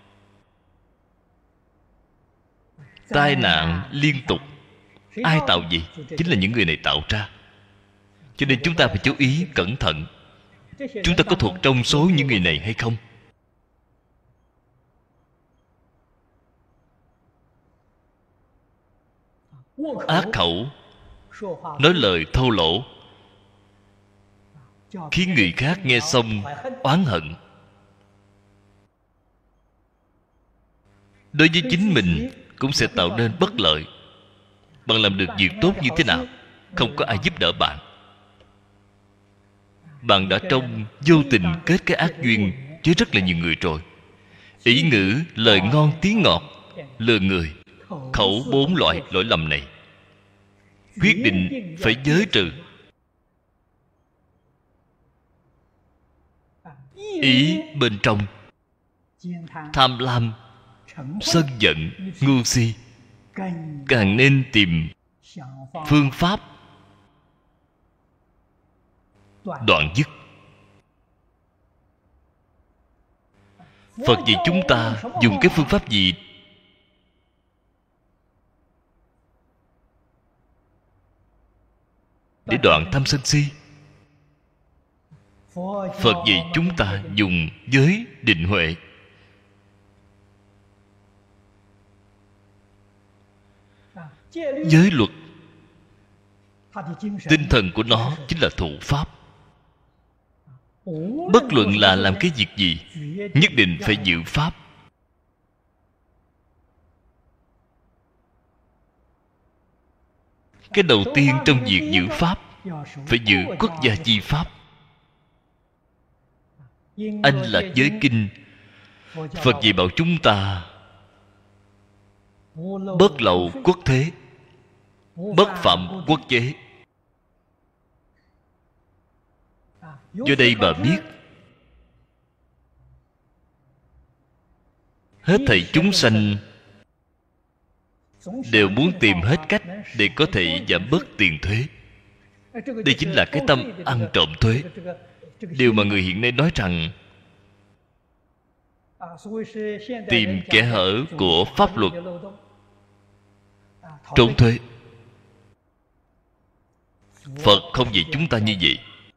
tai nạn liên tục. Ai tạo gì? Chính là những người này tạo ra. Cho nên chúng ta phải chú ý cẩn thận. Chúng ta có thuộc trong số những người này hay không? Ác khẩu, nói lời thô lỗ, khiến người khác nghe xong oán hận. Đối với chính mình cũng sẽ tạo nên bất lợi. Bạn làm được việc tốt như thế nào, không có ai giúp đỡ bạn, bạn đã trong vô tình kết cái ác duyên với rất là nhiều người rồi. Ý ngữ, lời ngon tiếng ngọt, lừa người, khẩu 4 loại lỗi lầm này quyết định phải giới trừ. Ý bên trong tham lam, sân giận, ngu si, càng nên tìm phương pháp đoạn dứt. Phật dạy chúng ta dùng cái phương pháp gì để đoạn tham sân si? Phật dạy chúng ta dùng giới định huệ. Giới luật, tinh thần của nó chính là thụ pháp. Bất luận là làm cái việc gì, nhất định phải giữ pháp. Cái đầu tiên trong việc giữ pháp, phải giữ quốc gia chi pháp. Anh là giới kinh. Phật dạy bảo chúng ta bất lậu quốc thế, bất phạm quốc chế. Do đây bà biết, hết thảy chúng sanh đều muốn tìm hết cách để có thể giảm bớt tiền thuế. Đây chính là cái tâm ăn trộm thuế. Điều mà người hiện nay nói rằng tìm kẽ hở của pháp luật trốn thuế. Phật không dạy chúng ta như vậy.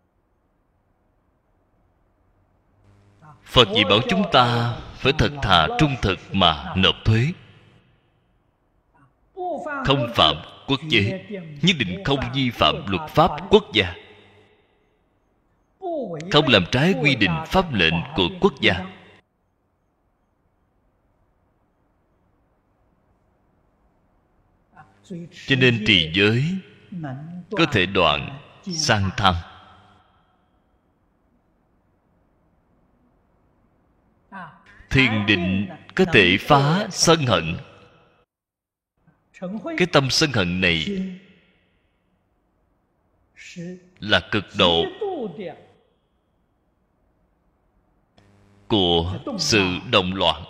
Phật dạy bảo chúng ta phải thật thà trung thực mà nộp thuế, không phạm quốc chế, nhất định không vi phạm luật pháp quốc gia, không làm trái quy định pháp lệnh của quốc gia. Cho nên trì giới có thể đoạn sang tham. thiền định có thể phá sân hận. Cái tâm sân hận này là cực độ của sự động loạn.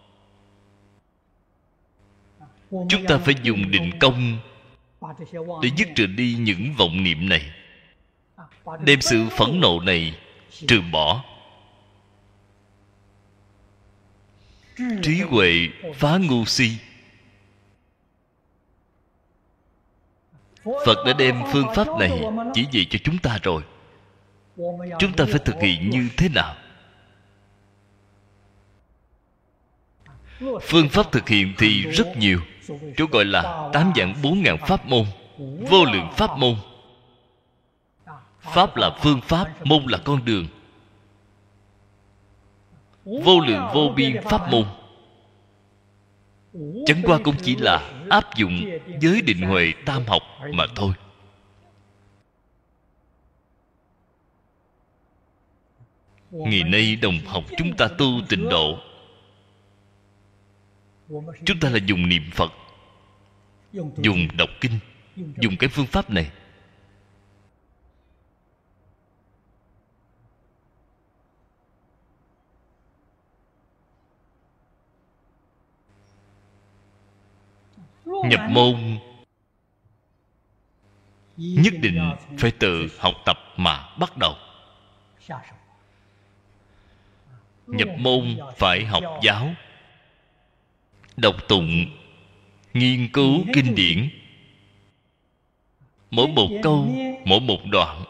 Chúng ta phải dùng định công để dứt trừ đi những vọng niệm này, đem sự phẫn nộ này trừ bỏ. Trí huệ phá ngu si. Phật đã đem phương pháp này chỉ dạy cho chúng ta rồi. Chúng ta phải thực hiện như thế nào? Phương pháp thực hiện thì rất nhiều. Chỗ gọi là 8 vạn 4 ngàn pháp môn, vô lượng pháp môn. Pháp là phương pháp, môn là con đường. Vô lượng vô biên pháp môn. Chẳng qua cũng chỉ là áp dụng giới định huệ tam học mà thôi. Ngày nay đồng học chúng ta tu tịnh độ, chúng ta là dùng niệm Phật, dùng đọc kinh, dùng cái phương pháp này. Nhập môn nhất định phải tự học tập mà bắt đầu. Nhập môn phải học giáo, đọc tụng, nghiên cứu kinh điển. Mỗi một câu, mỗi một đoạn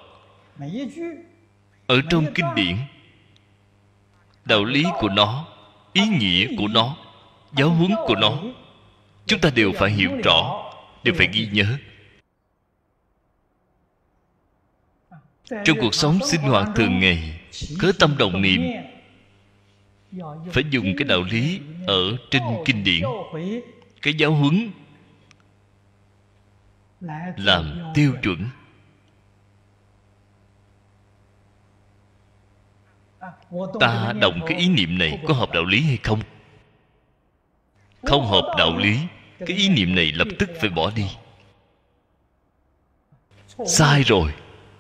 ở trong kinh điển, đạo lý của nó, ý nghĩa của nó, giáo huấn của nó, chúng ta đều phải hiểu rõ, đều phải ghi nhớ. Trong cuộc sống sinh hoạt thường ngày, khởi tâm động niệm phải dùng cái đạo lý ở trên kinh điển, cái giáo huấn làm tiêu chuẩn. Ta động cái ý niệm này có hợp đạo lý hay không? Không hợp đạo lý, cái ý niệm này lập tức phải bỏ đi. Sai rồi.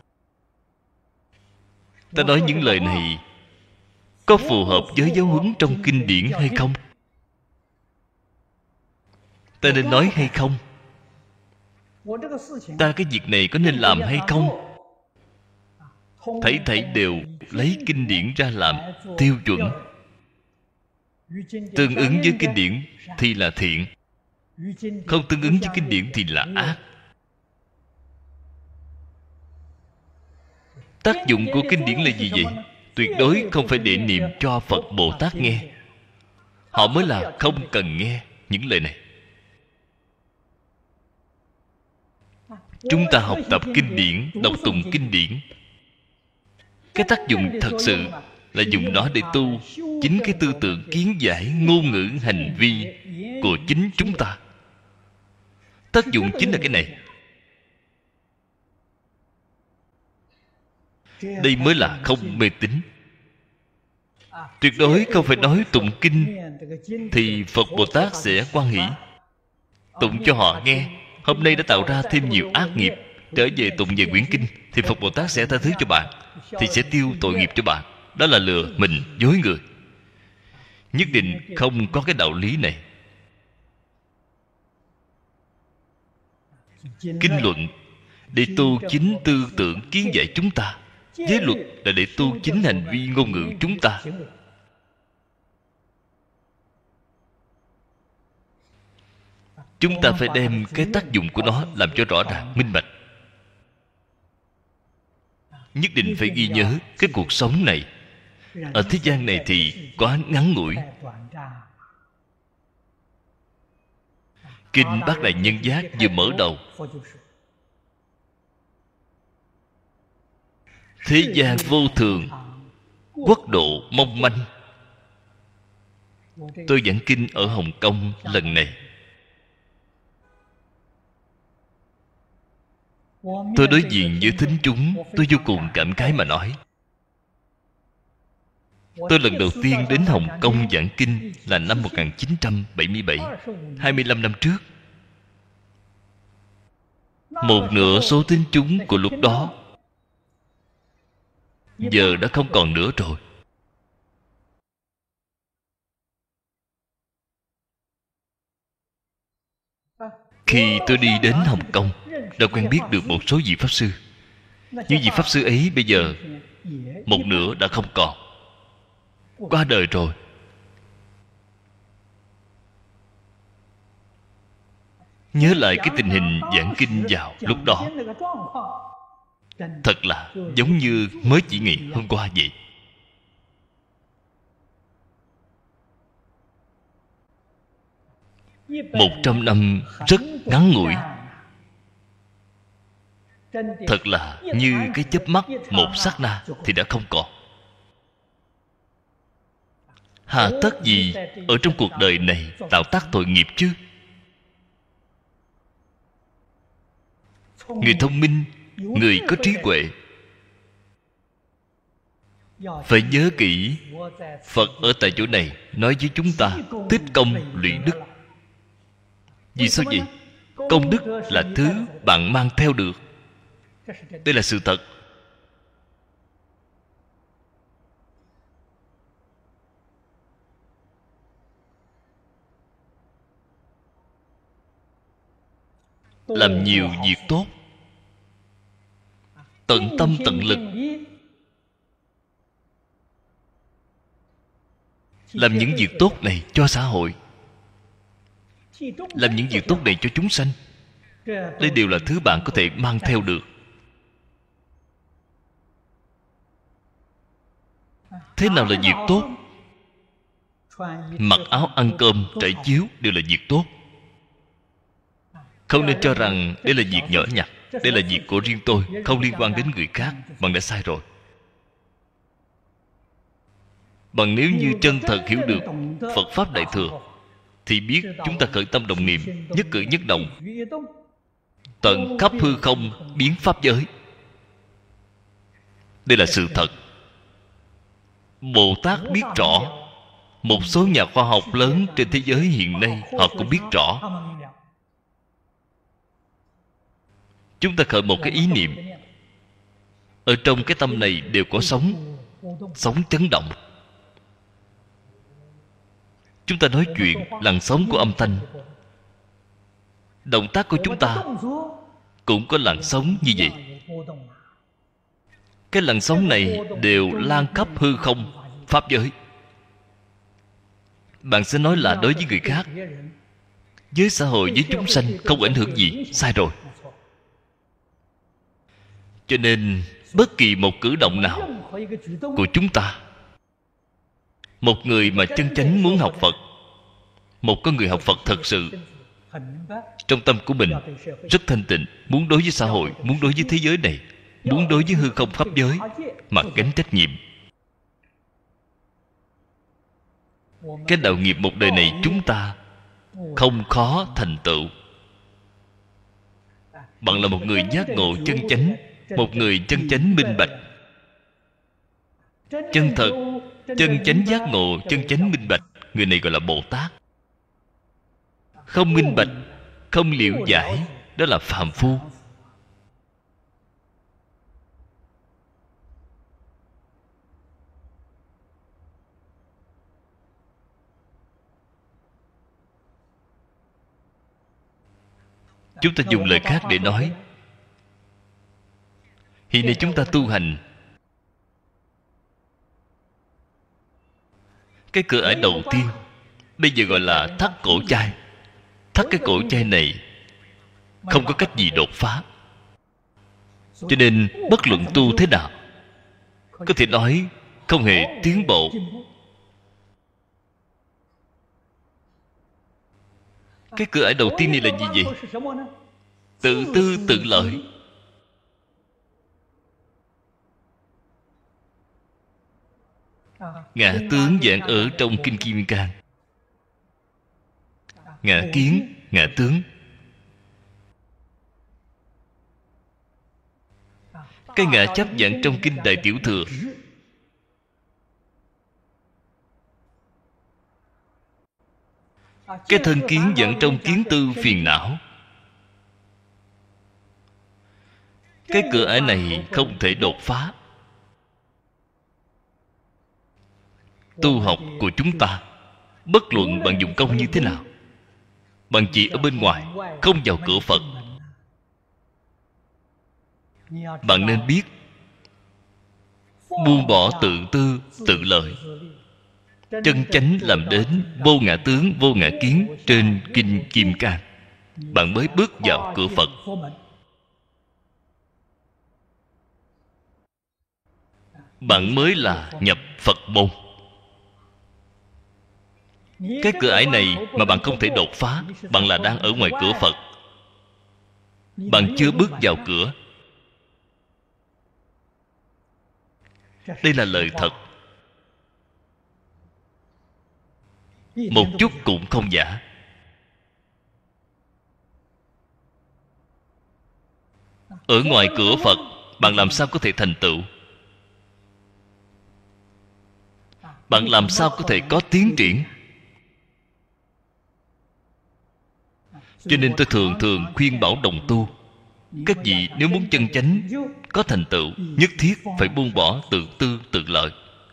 Ta nói những lời này có phù hợp với giáo huấn trong kinh điển hay không? Ta nên nói hay không? Ta cái việc này có nên làm hay không? Thảy thảy đều lấy kinh điển ra làm tiêu chuẩn. Tương ứng với kinh điển thì là thiện, không tương ứng với kinh điển thì là ác. Tác dụng của kinh điển là gì vậy? Tuyệt đối không phải để niệm cho Phật Bồ Tát nghe. Họ mới là không cần nghe những lời này. Chúng ta học tập kinh điển, đọc tụng kinh điển, cái tác dụng thật sự là dùng nó để tu chính cái tư tưởng kiến giải, ngôn ngữ, hành vi của chính chúng ta. Tác dụng chính là cái này. Đây mới là không mê tín. Tuyệt đối không phải nói tụng kinh thì Phật Bồ Tát sẽ hoan hỷ. Tụng cho họ nghe. Hôm nay đã tạo ra thêm nhiều ác nghiệp, trở về tụng về quyển kinh thì Phật Bồ Tát sẽ tha thứ cho bạn, thì sẽ tiêu tội nghiệp cho bạn. Đó là lừa mình, dối người. Nhất định không có cái đạo lý này. Kinh luận để tu chính tư tưởng kiến giải chúng ta. Giới luật là để tu chính hành vi ngôn ngữ chúng ta. Chúng ta phải đem cái tác dụng của nó làm cho rõ ràng, minh bạch. Nhất định phải ghi nhớ cái cuộc sống này ở thế gian này thì quá ngắn ngủi. Kinh Bát Đại Nhân Giác vừa mở đầu, thế gian vô thường, quốc độ mong manh. Tôi giảng kinh ở Hồng Kông lần này, tôi đối diện với thính chúng, tôi vô cùng cảm khái mà nói: Tôi lần đầu tiên đến Hồng Kông giảng kinh là năm 1977, 25 năm trước. Một nửa số tín chúng của lúc đó giờ đã không còn nữa rồi. Khi tôi đi đến Hồng Kông, đã quen biết được một số vị Pháp Sư. Những vị Pháp Sư ấy bây giờ một nửa đã không còn, qua đời rồi. Nhớ lại cái tình hình giảng kinh vào lúc đó, thật là giống như mới chỉ ngày hôm qua vậy. Một trăm năm rất ngắn ngủi, thật là như cái chớp mắt, một sát na thì đã không còn. Hà tất gì ở trong cuộc đời này tạo tác tội nghiệp chứ? Người thông minh, người có trí huệ phải nhớ kỹ, Phật ở tại chỗ này nói với chúng ta tích công lũy đức. Vì sao vậy? Công đức là thứ bạn mang theo được. Đây là sự thật. Làm nhiều việc tốt, tận tâm tận lực, làm những việc tốt này cho xã hội, làm những việc tốt này cho chúng sanh. Đây đều là thứ bạn có thể mang theo được. Thế nào là việc tốt? Mặc áo ăn cơm trải chiếu đều là việc tốt. Không nên cho rằng đây là việc nhỏ nhặt, đây là việc của riêng tôi, không liên quan đến người khác. Bạn đã sai rồi. Bằng nếu như chân thật hiểu được Phật Pháp Đại Thừa, thì biết chúng ta khởi tâm động niệm, nhất cử nhất động, tận khắp hư không biến pháp giới. Đây là sự thật. Bồ Tát biết rõ. Một số nhà khoa học lớn trên thế giới hiện nay họ cũng biết rõ. Chúng ta khởi một cái ý niệm, ở trong cái tâm này đều có sóng, sóng chấn động. Chúng ta nói chuyện, làn sóng của âm thanh. Động tác của chúng ta cũng có làn sóng như vậy. Cái làn sóng này đều lan khắp hư không pháp giới. Bạn sẽ nói là đối với người khác, với xã hội, với chúng sanh không ảnh hưởng gì. Sai rồi. Cho nên bất kỳ một cử động nào của chúng ta, một người mà chân chánh muốn học Phật, một con người học Phật thật sự, trong tâm của mình rất thanh tịnh, muốn đối với xã hội, muốn đối với thế giới này, muốn đối với hư không pháp giới mà gánh trách nhiệm. Cái đạo nghiệp một đời này chúng ta không khó thành tựu. Bạn là một người giác ngộ chân chánh, một người chân chánh minh bạch, chân thật, chân chánh giác ngộ, chân chánh minh bạch. Người này gọi là Bồ Tát. Không minh bạch, không liệu giải, đó là phàm phu. Chúng ta dùng lời khác để nói, hiện nay chúng ta tu hành, cái cửa ải đầu tiên bây giờ gọi là thắt cổ chai. Thắt cái cổ chai này không có cách gì đột phá. Cho nên bất luận tu thế nào, có thể nói không hề tiến bộ. Cái cửa ải đầu tiên này là gì vậy? Tự tư tự lợi. Ngã tướng giảng ở trong Kinh Kim Cang. Ngã kiến, ngã tướng. Cái ngã chấp giảng trong Kinh Đại Tiểu Thừa. Cái thân kiến dẫn trong kiến tư phiền não. Cái cửa ải này không thể đột phá. Tu học của chúng ta, bất luận bạn dùng công như thế nào, bạn chỉ ở bên ngoài, không vào cửa Phật. Bạn nên biết, buông bỏ tự tư, tự lợi, chân chánh làm đến vô ngã tướng, vô ngã kiến trên Kinh Kim Cang, bạn mới bước vào cửa Phật. Bạn mới là nhập Phật môn. Cái cửa ải này mà bạn không thể đột phá, bạn là đang ở ngoài cửa Phật. Bạn chưa bước vào cửa. Đây là lời thật, một chút cũng không giả. Ở ngoài cửa Phật, bạn làm sao có thể thành tựu? Bạn làm sao có thể có tiến triển? Cho nên tôi thường thường khuyên bảo đồng tu, các vị nếu muốn chân chánh có thành tựu, nhất thiết phải buông bỏ tự tư tự lợi.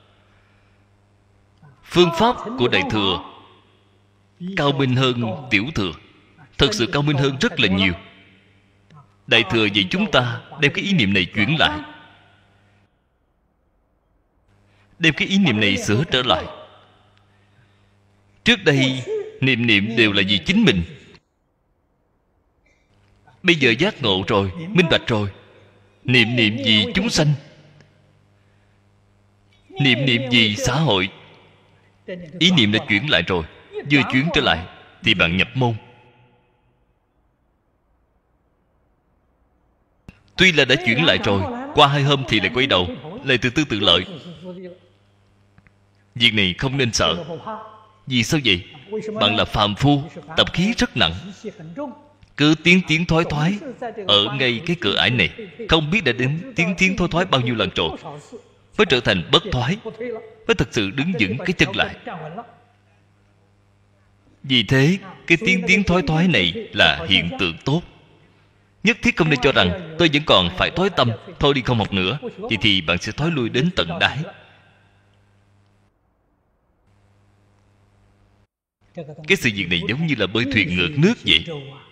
Phương pháp của Đại Thừa cao minh hơn Tiểu Thừa, thật sự cao minh hơn rất là nhiều. Đại Thừa dạy chúng ta đem cái ý niệm này chuyển lại, đem cái ý niệm này sửa trở lại. Trước đây niệm niệm đều là vì chính mình, bây giờ giác ngộ rồi, minh bạch rồi, niệm niệm vì chúng sanh, niệm niệm vì xã hội. Ý niệm đã chuyển lại rồi, vừa chuyển trở lại thì bạn nhập môn. Tuy là đã chuyển lại rồi, qua 2 hôm thì lại quay đầu, lại tự tư tự lợi. Việc này không nên sợ. Vì sao vậy? Bạn là phàm phu, tập khí rất nặng, cứ tiến thoái ở ngay cái cửa ải này, không biết đã đến tiến thoái bao nhiêu lần rồi, mới trở thành bất thoái, mới thực sự đứng vững cái chân lại. Vì thế cái tiến thoái này là hiện tượng tốt. Nhất thiết không nên cho rằng tôi vẫn còn phải tối tâm, thôi đi không học nữa. Vậy thì bạn sẽ thoái lui đến tận đáy. Cái sự việc này giống như là bơi thuyền ngược nước vậy.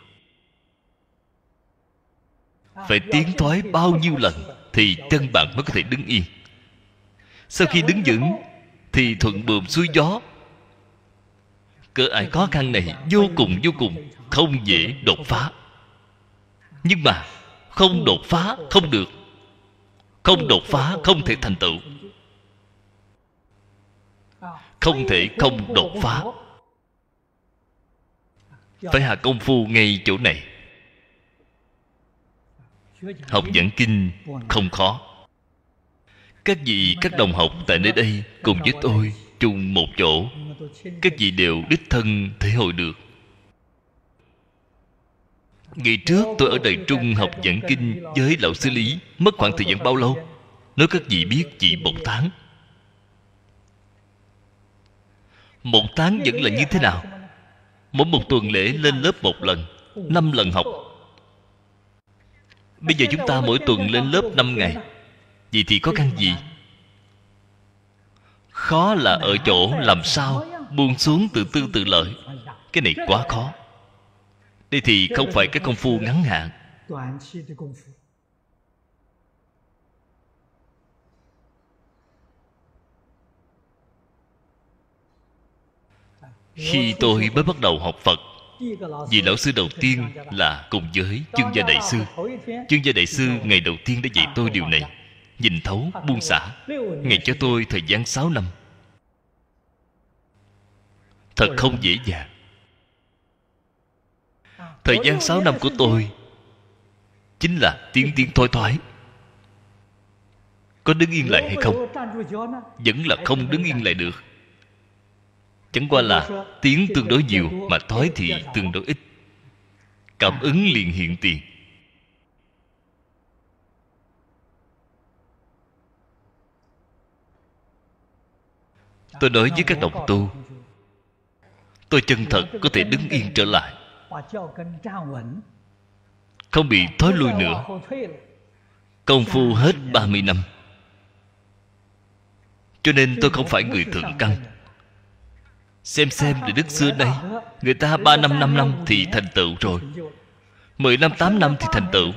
Phải tiến thoái bao nhiêu lần thì chân bạn mới có thể đứng yên. Sau khi đứng vững thì thuận buồm xuôi gió. Cửa ải khó khăn này vô cùng không dễ đột phá. Nhưng mà không đột phá không được, không đột phá không thể thành tựu, không thể không đột phá. Phải hạ công phu ngay chỗ này. Học giảng kinh không khó. Các vị các đồng học tại nơi đây cùng với tôi chung một chỗ, các vị đều đích thân thể hội được. Ngày trước tôi ở Đài Trung học giảng kinh với lão sư Lý, mất khoảng thời gian bao lâu? Nói các vị biết, chỉ 1 tháng. 1 tháng vẫn là như thế nào? Mỗi một tuần lễ lên lớp 1 lần, 5 lần học. Bây giờ chúng ta mỗi tuần lên lớp 5 ngày. Vậy thì khó khăn gì? Khó là ở chỗ làm sao buông xuống tự tư tự lợi. Cái này quá khó. Đây thì không phải cái công phu ngắn hạn. Khi tôi mới bắt đầu học Phật, vị lão sư đầu tiên là cùng với Chương Gia Đại Sư. Chương Gia Đại Sư ngày đầu tiên đã dạy tôi điều này: nhìn thấu, buông xả. Ngài cho tôi thời gian 6 năm. Thật không dễ dàng. Thời gian 6 năm của tôi chính là tiến thoái. Có đứng yên lại hay không? Vẫn là không đứng yên lại được. Chẳng qua là tiến tương đối nhiều mà thoái thì tương đối ít. Cảm ứng liền hiện tiền. Tôi nói với các đồng tu, tôi chân thật có thể đứng yên trở lại, không bị thối lui nữa. Công phu hết 30 năm. Cho nên tôi không phải người thượng căn. Xem Đại đức xưa nay, người ta 3 năm 5 năm thì thành tựu rồi, 10 năm 8 năm thì thành tựu,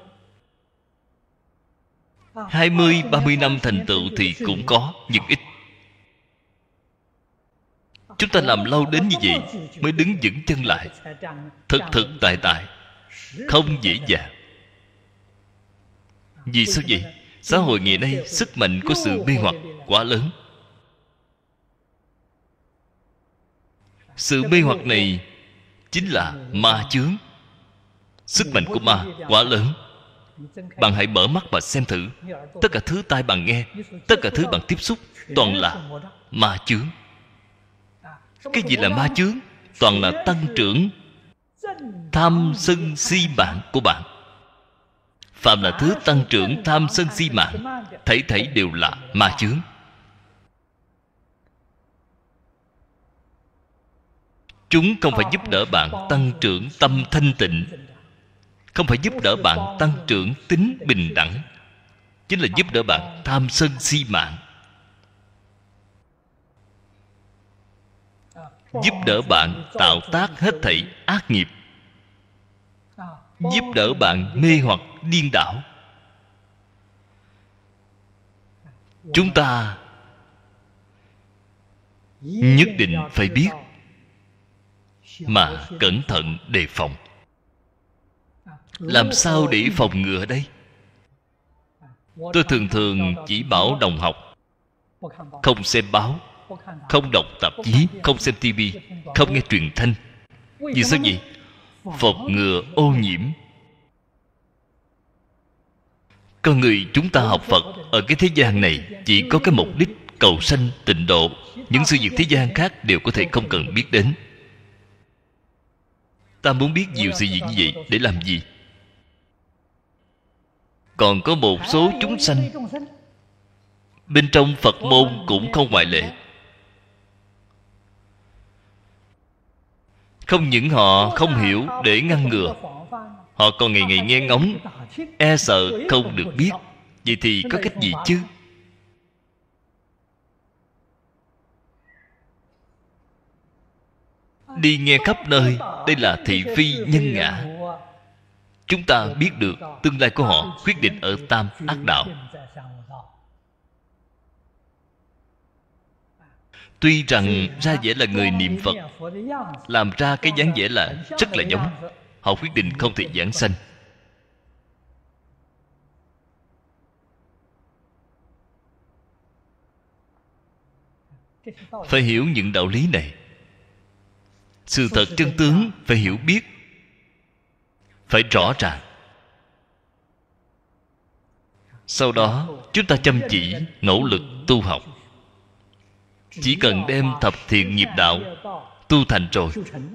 20 30 năm thành tựu thì cũng có, nhưng ít. Chúng ta làm lâu đến như vậy mới đứng vững chân lại, thực thực tại tại, không dễ dàng. Vì sao vậy? Xã hội ngày nay sức mạnh của sự mê hoặc quá lớn. Sự mê hoặc này chính là ma chướng. Sức mạnh của ma quá lớn. Bạn hãy mở mắt mà xem thử. Tất cả thứ tai bạn nghe, tất cả thứ bạn tiếp xúc, toàn là ma chướng. Cái gì là ma chướng? Toàn là tăng trưởng tham sân si mạng của bạn. Phạm là thứ tăng trưởng tham sân si mạng, thảy thảy đều là ma chướng. Chúng không phải giúp đỡ bạn tăng trưởng tâm thanh tịnh, không phải giúp đỡ bạn tăng trưởng tính bình đẳng, chính là giúp đỡ bạn tham sân si mạng, giúp đỡ bạn tạo tác hết thảy ác nghiệp, giúp đỡ bạn mê hoặc điên đảo. Chúng ta nhất định phải biết mà cẩn thận đề phòng. Làm sao để phòng ngừa đây? Tôi thường chỉ bảo đồng học không xem báo, không đọc tạp chí, không xem tivi, không nghe truyền thanh. Vì sao vậy? Phòng ngừa ô nhiễm. Con người chúng ta học Phật ở cái thế gian này chỉ có cái mục đích cầu sanh tịnh độ. Những sự việc thế gian khác đều có thể không cần biết đến. Ta muốn biết nhiều sự việc như vậy để làm gì? Còn có một số chúng sanh bên trong Phật môn cũng không ngoại lệ. Không những họ không hiểu để ngăn ngừa, họ còn ngày ngày nghe ngóng, e sợ không được biết. Vậy thì có cách gì chứ? Đi nghe khắp nơi, đây là thị phi nhân ngã. Chúng ta biết được tương lai của họ quyết định ở tam ác đạo. Tuy rằng ra vẻ là người niệm Phật, làm ra cái dáng vẻ là rất là giống, họ quyết định không thể giảng sanh. Phải hiểu những đạo lý này. Sự thật chân tướng phải hiểu biết, phải rõ ràng. Sau đó chúng ta chăm chỉ nỗ lực tu học. Chỉ cần đem thập thiện nghiệp đạo tu thành rồi,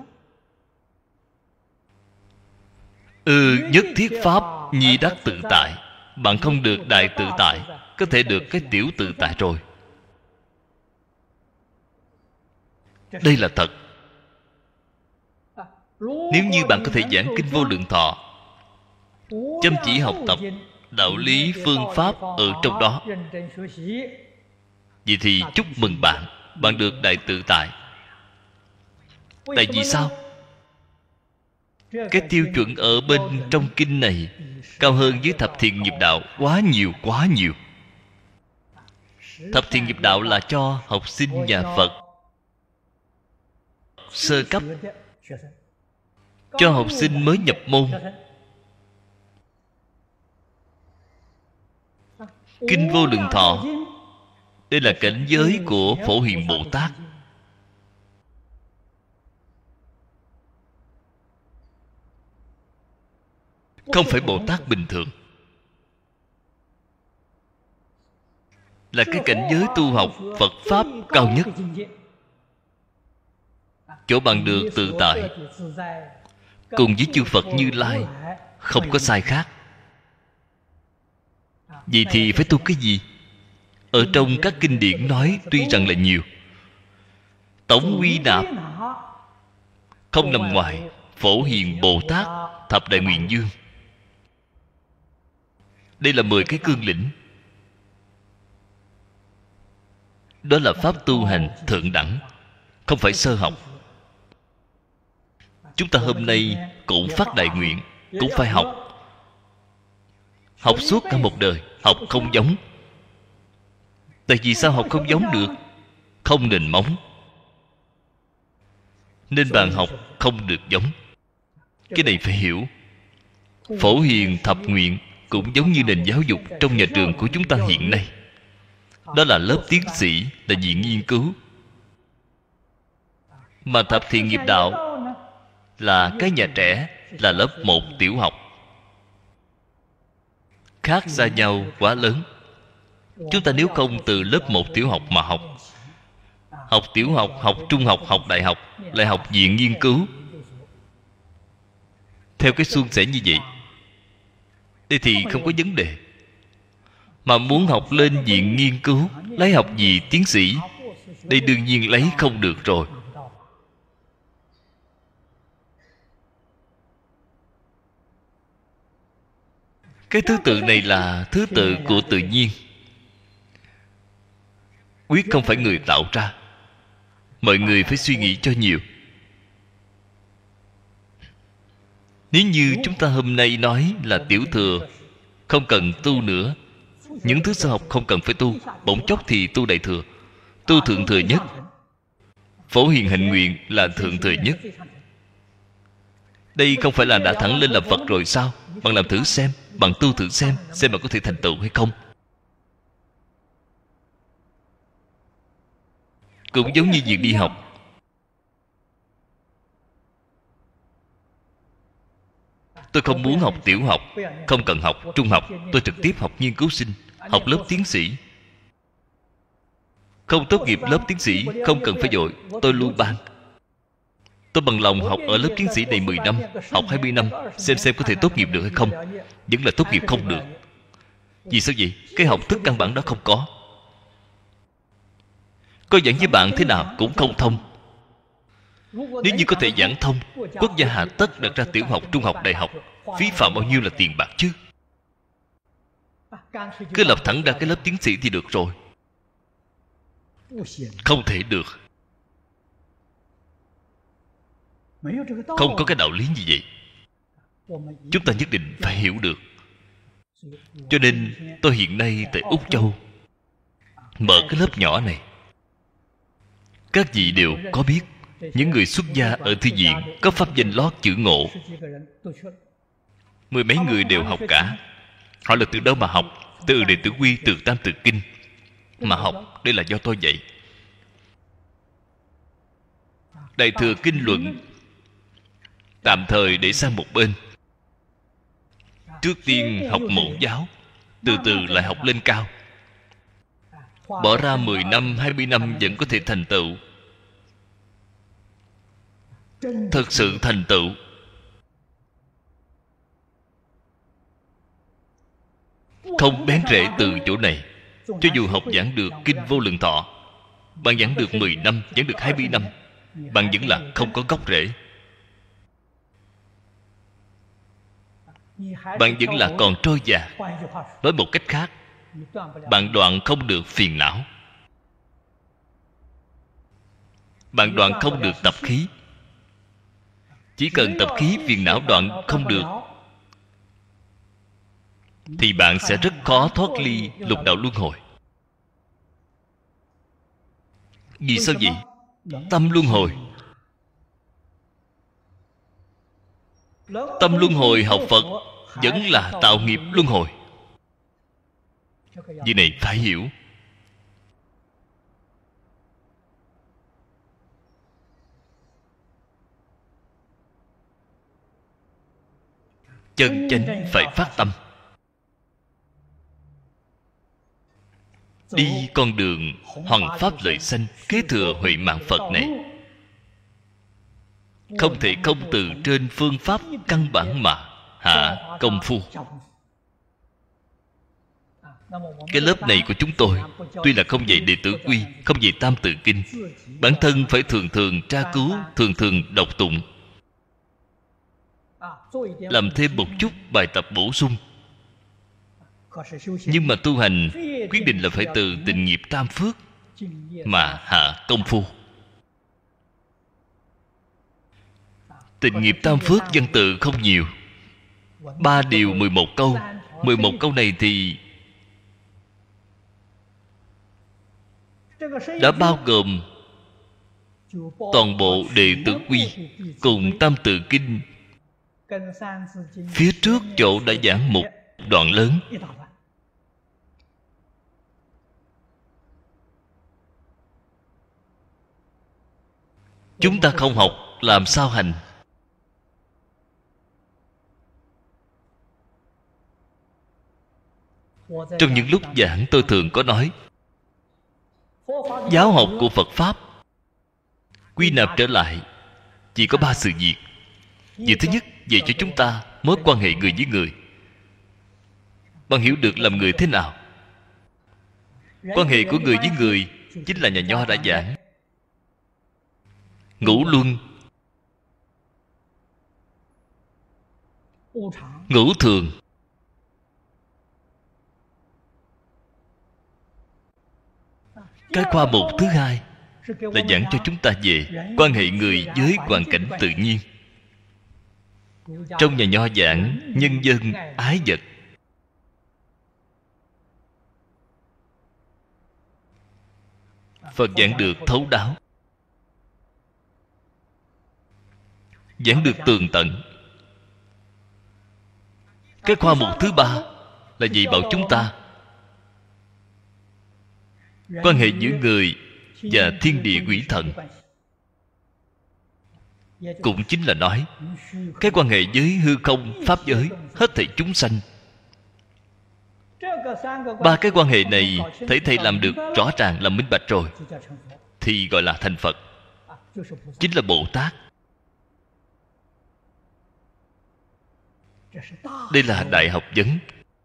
nhất thiết pháp nhi đắc tự tại. Bạn không được đại tự tại, có thể được cái tiểu tự tại rồi. Đây là thật. Nếu như bạn có thể giảng kinh Vô Lượng Thọ, chăm chỉ học tập đạo lý phương pháp ở trong đó, vậy thì chúc mừng bạn, bạn được đại tự tại. Tại vì sao? Cái tiêu chuẩn ở bên trong kinh này cao hơn với thập thiện nghiệp đạo quá nhiều, quá nhiều. Thập thiện nghiệp đạo là cho học sinh nhà Phật sơ cấp, cho học sinh mới nhập môn. Kinh Vô Lượng Thọ, đây là cảnh giới của Phổ Hiền Bồ Tát. Không phải Bồ Tát bình thường. Là cái cảnh giới tu học Phật Pháp cao nhất. Chỗ bạn được tự tại cùng với chư Phật Như Lai, không có sai khác. Vậy thì phải tu cái gì? Ở trong các kinh điển nói tuy rằng là nhiều, tổng quy nạp không nằm ngoài Phổ Hiền Bồ Tát Thập Đại Nguyện Dương. Đây là 10 cái cương lĩnh. Đó là pháp tu hành thượng đẳng, không phải sơ học. Chúng ta hôm nay cũng phát đại nguyện, cũng phải học. Học suốt cả một đời, học không giống. Tại vì sao học không giống được? Không nền móng, nên bạn học không được giống. Cái này phải hiểu. Phổ Hiền Thập Nguyện cũng giống như nền giáo dục trong nhà trường của chúng ta hiện nay. Đó là lớp tiến sĩ, là viện nghiên cứu. Mà Thập Thiện Nghiệp Đạo là cái nhà trẻ, là lớp 1 tiểu học. Khác xa nhau quá lớn. Chúng ta nếu không từ lớp 1 tiểu học mà học, học tiểu học, học trung học, học đại học, lại học viện nghiên cứu, theo cái suôn sẻ như vậy, đây thì không có vấn đề. Mà muốn học lên viện nghiên cứu, lấy học gì tiến sĩ, đây đương nhiên lấy không được rồi. Cái thứ tự này là thứ tự của tự nhiên, quyết không phải người tạo ra. Mọi người phải suy nghĩ cho nhiều. Nếu như chúng ta hôm nay nói là tiểu thừa, không cần tu nữa, những thứ sơ học không cần phải tu, bỗng chốc thì tu đại thừa, tu thượng thừa nhất. Phổ Hiền Hạnh Nguyện là thượng thừa nhất. Đây không phải là đã thẳng lên làm Phật rồi sao? Bạn làm thử xem, bạn tu thử xem bạn có thể thành tựu hay không. Cũng giống như việc đi học. Tôi không muốn học tiểu học, không cần học trung học, tôi trực tiếp học nghiên cứu sinh, học lớp tiến sĩ. Không tốt nghiệp lớp tiến sĩ, không cần phải vội, tôi lưu ban. Tôi bằng lòng học ở lớp tiến sĩ này 10 năm, học 20 năm, xem có thể tốt nghiệp được hay không. Vẫn là tốt nghiệp không được. Vì sao vậy? Cái học thức căn bản đó không có. Có giảng với bạn thế nào cũng không thông. Nếu như có thể giảng thông, quốc gia hạ tất đặt ra tiểu học, trung học, đại học, phí phạm bao nhiêu là tiền bạc chứ. Cứ lập thẳng ra cái lớp tiến sĩ thì được rồi. Không thể được. Không có cái đạo lý như vậy. Chúng ta nhất định phải hiểu được. Cho nên tôi hiện nay tại Úc Châu mở cái lớp nhỏ này. Các vị đều có biết, những người xuất gia ở thư viện có pháp danh lót chữ Ngộ, 10 mấy người đều học cả. Họ là từ đâu mà học? Từ Đệ Tử Quy, từ Tam Tự Kinh mà học. Đây là do tôi dạy. Đại Thừa Kinh Luận tạm thời để sang một bên. Trước tiên học mẫu giáo, từ từ lại học lên cao. Bỏ ra 10 năm, 20 năm vẫn có thể thành tựu. Thật sự thành tựu. Không bén rễ từ chỗ này. Cho dù học giảng được Kinh Vô Lượng Thọ, bạn giảng được 10 năm, giảng được 20 năm, bạn vẫn là không có gốc rễ. Bạn vẫn là còn trôi dạt. Nói một cách khác, bạn đoạn không được phiền não. Bạn đoạn không được tập khí. Chỉ cần tập khí phiền não đoạn không được, thì bạn sẽ rất khó thoát ly lục đạo luân hồi. Vì sao vậy? Tâm luân hồi. Tâm luân hồi học Phật vẫn là tạo nghiệp luân hồi. Vì này phải hiểu. Chân chánh phải phát tâm. Đi con đường hoằng pháp lợi sanh, kế thừa huệ mạng Phật này, không thể không từ trên phương pháp căn bản mà hạ công phu. Cái lớp này của chúng tôi tuy là không dạy Đệ Tử Quy, không dạy Tam Tự Kinh, bản thân phải thường thường tra cứu, thường thường đọc tụng, làm thêm một chút bài tập bổ sung. Nhưng mà tu hành quyết định là phải từ tịnh nghiệp tam phước mà hạ công phu. Tịnh nghiệp tam phước văn tự không nhiều, 3 điều 11 câu. 11 câu này thì đã bao gồm toàn bộ Đệ Tử Quy cùng Tam Tự Kinh. Phía trước chỗ đã giảng một đoạn lớn. Chúng ta không học làm sao hành? Trong những lúc giảng tôi thường có nói, giáo học của Phật Pháp quy nạp trở lại chỉ có 3 sự việc. Việc thứ nhất, dạy cho chúng ta mối quan hệ người với người. Bạn hiểu được làm người thế nào? Quan hệ của người với người chính là nhà Nho đã giảng. Ngũ luân, ngũ thường. Cái khoa mục thứ hai là giảng cho chúng ta về quan hệ người với hoàn cảnh tự nhiên. Trong nhà Nho giảng nhân dân ái vật. Phật giảng được thấu đáo, giảng được tường tận. Cái khoa mục thứ ba là gì bảo chúng ta? Quan hệ giữa người và thiên địa quỷ thần. Cũng chính là nói cái quan hệ với hư không pháp giới, hết thảy chúng sanh. 3 cái quan hệ này thầy làm được rõ ràng, làm minh bạch rồi thì gọi là thành Phật, chính là Bồ Tát. Đây là đại học vấn.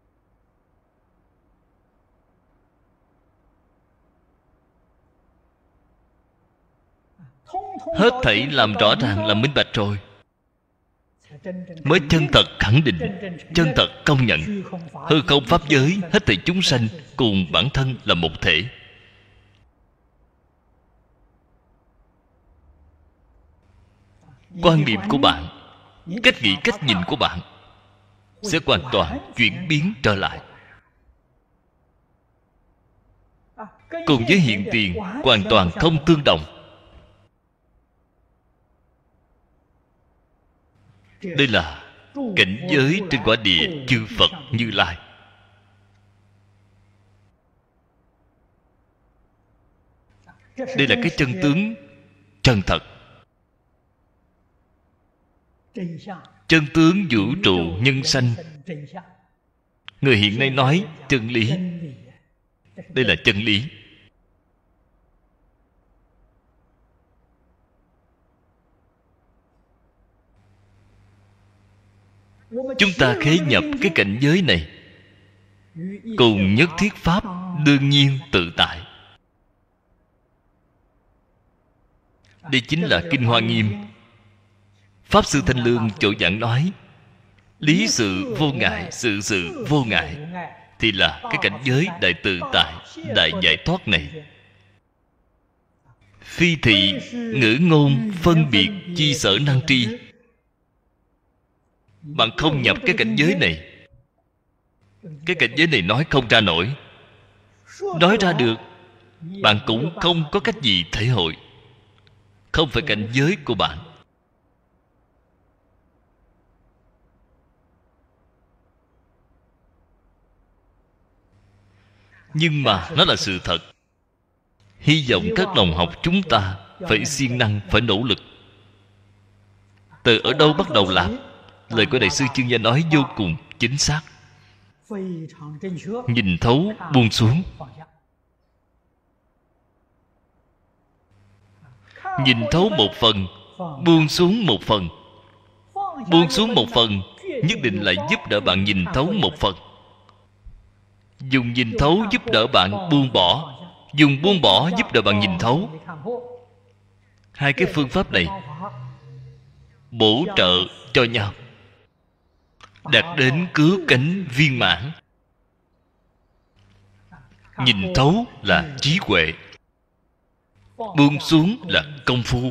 Hết thảy làm rõ ràng, làm minh bạch rồi mới chân thật khẳng định, chân thật công nhận hư không pháp giới, hết thảy chúng sanh cùng bản thân là một thể. Quan niệm của bạn, cách nghĩ, cách nhìn của bạn sẽ hoàn toàn chuyển biến trở lại. Cùng với hiện tiền hoàn toàn không tương đồng. Đây là cảnh giới trên quả địa chư Phật Như Lai. Đây là cái chân tướng chân thật, chân tướng vũ trụ nhân sanh. Người hiện nay nói chân lý. Đây là chân lý. Chúng ta khế nhập cái cảnh giới này cùng nhất thiết pháp đương nhiên tự tại. Đây chính là Kinh Hoa Nghiêm. Pháp Sư Thanh Lương chỗ giảng nói lý sự vô ngại, sự sự vô ngại, thì là cái cảnh giới đại tự tại, đại giải thoát này. Phi thị ngữ ngôn phân biệt chi sở năng tri. Bạn không nhập cái cảnh giới này, cái cảnh giới này nói không ra nổi. Nói ra được, bạn cũng không có cách gì thể hội. Không phải cảnh giới của bạn. Nhưng mà nó là sự thật. Hy vọng các đồng học chúng ta phải siêng năng, phải nỗ lực. Từ ở đâu bắt đầu làm? Lời của Đại sư Chương Gia nói vô cùng chính xác. Nhìn thấu, buông xuống. Nhìn thấu một phần, buông xuống một phần. Buông xuống một phần nhất định là giúp đỡ bạn nhìn thấu một phần. Dùng nhìn thấu giúp đỡ bạn buông bỏ, dùng buông bỏ giúp đỡ bạn nhìn thấu. Hai cái phương pháp này bổ trợ cho nhau. đạt đến cứu cánh viên mãn. Nhìn thấu là trí huệ, buông xuống là công phu.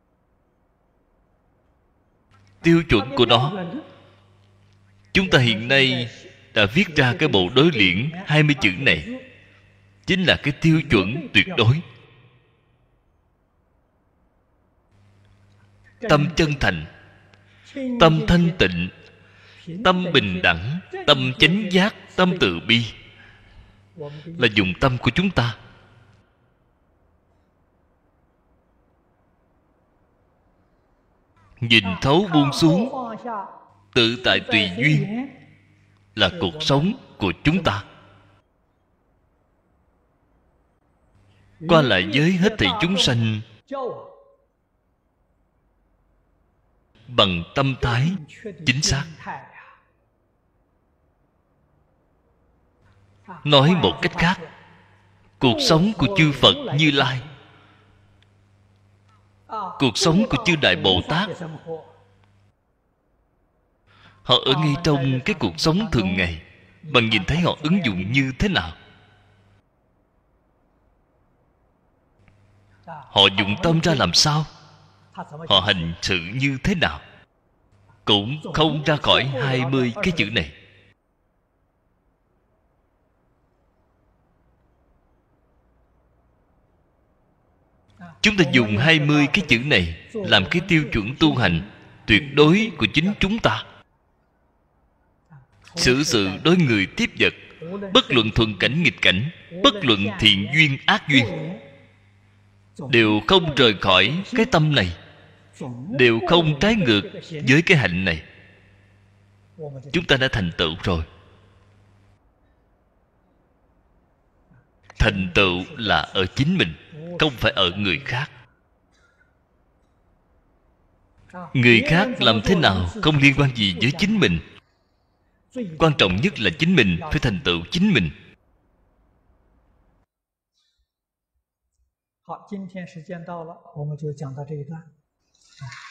Tiêu chuẩn của nó, chúng ta hiện nay đã viết ra cái bộ đối联 20 chữ này, chính là cái tiêu chuẩn tuyệt đối. Tâm chân thành, tâm thanh tịnh, tâm bình đẳng, tâm chánh giác, tâm từ bi, là dùng tâm của chúng ta. Nhìn thấu buông xuống, tự tại tùy duyên, là cuộc sống của chúng ta. Qua lại với hết thảy chúng sanh bằng tâm thái chính xác. Nói một cách khác, cuộc sống của chư Phật Như Lai, cuộc sống của chư Đại Bồ Tát, họ ở ngay trong cái cuộc sống thường ngày. Bạn nhìn thấy họ ứng dụng như thế nào? Họ dụng tâm ra làm sao? Họ hành sự như thế nào? Cũng không ra khỏi 20 cái chữ này. Chúng ta dùng 20 cái chữ này làm cái tiêu chuẩn tu hành tuyệt đối của chính chúng ta. Xử sự đối người tiếp vật, bất luận thuận cảnh nghịch cảnh, bất luận thiện duyên ác duyên, đều không rời khỏi cái tâm này, đều không trái ngược với cái hạnh này. Chúng ta đã thành tựu rồi. Thành tựu là ở chính mình, không phải ở người khác. Người khác làm thế nào không liên quan gì với chính mình. Quan trọng nhất là chính mình phải thành tựu chính mình. 好，今天时间到了，我们就讲到这一段。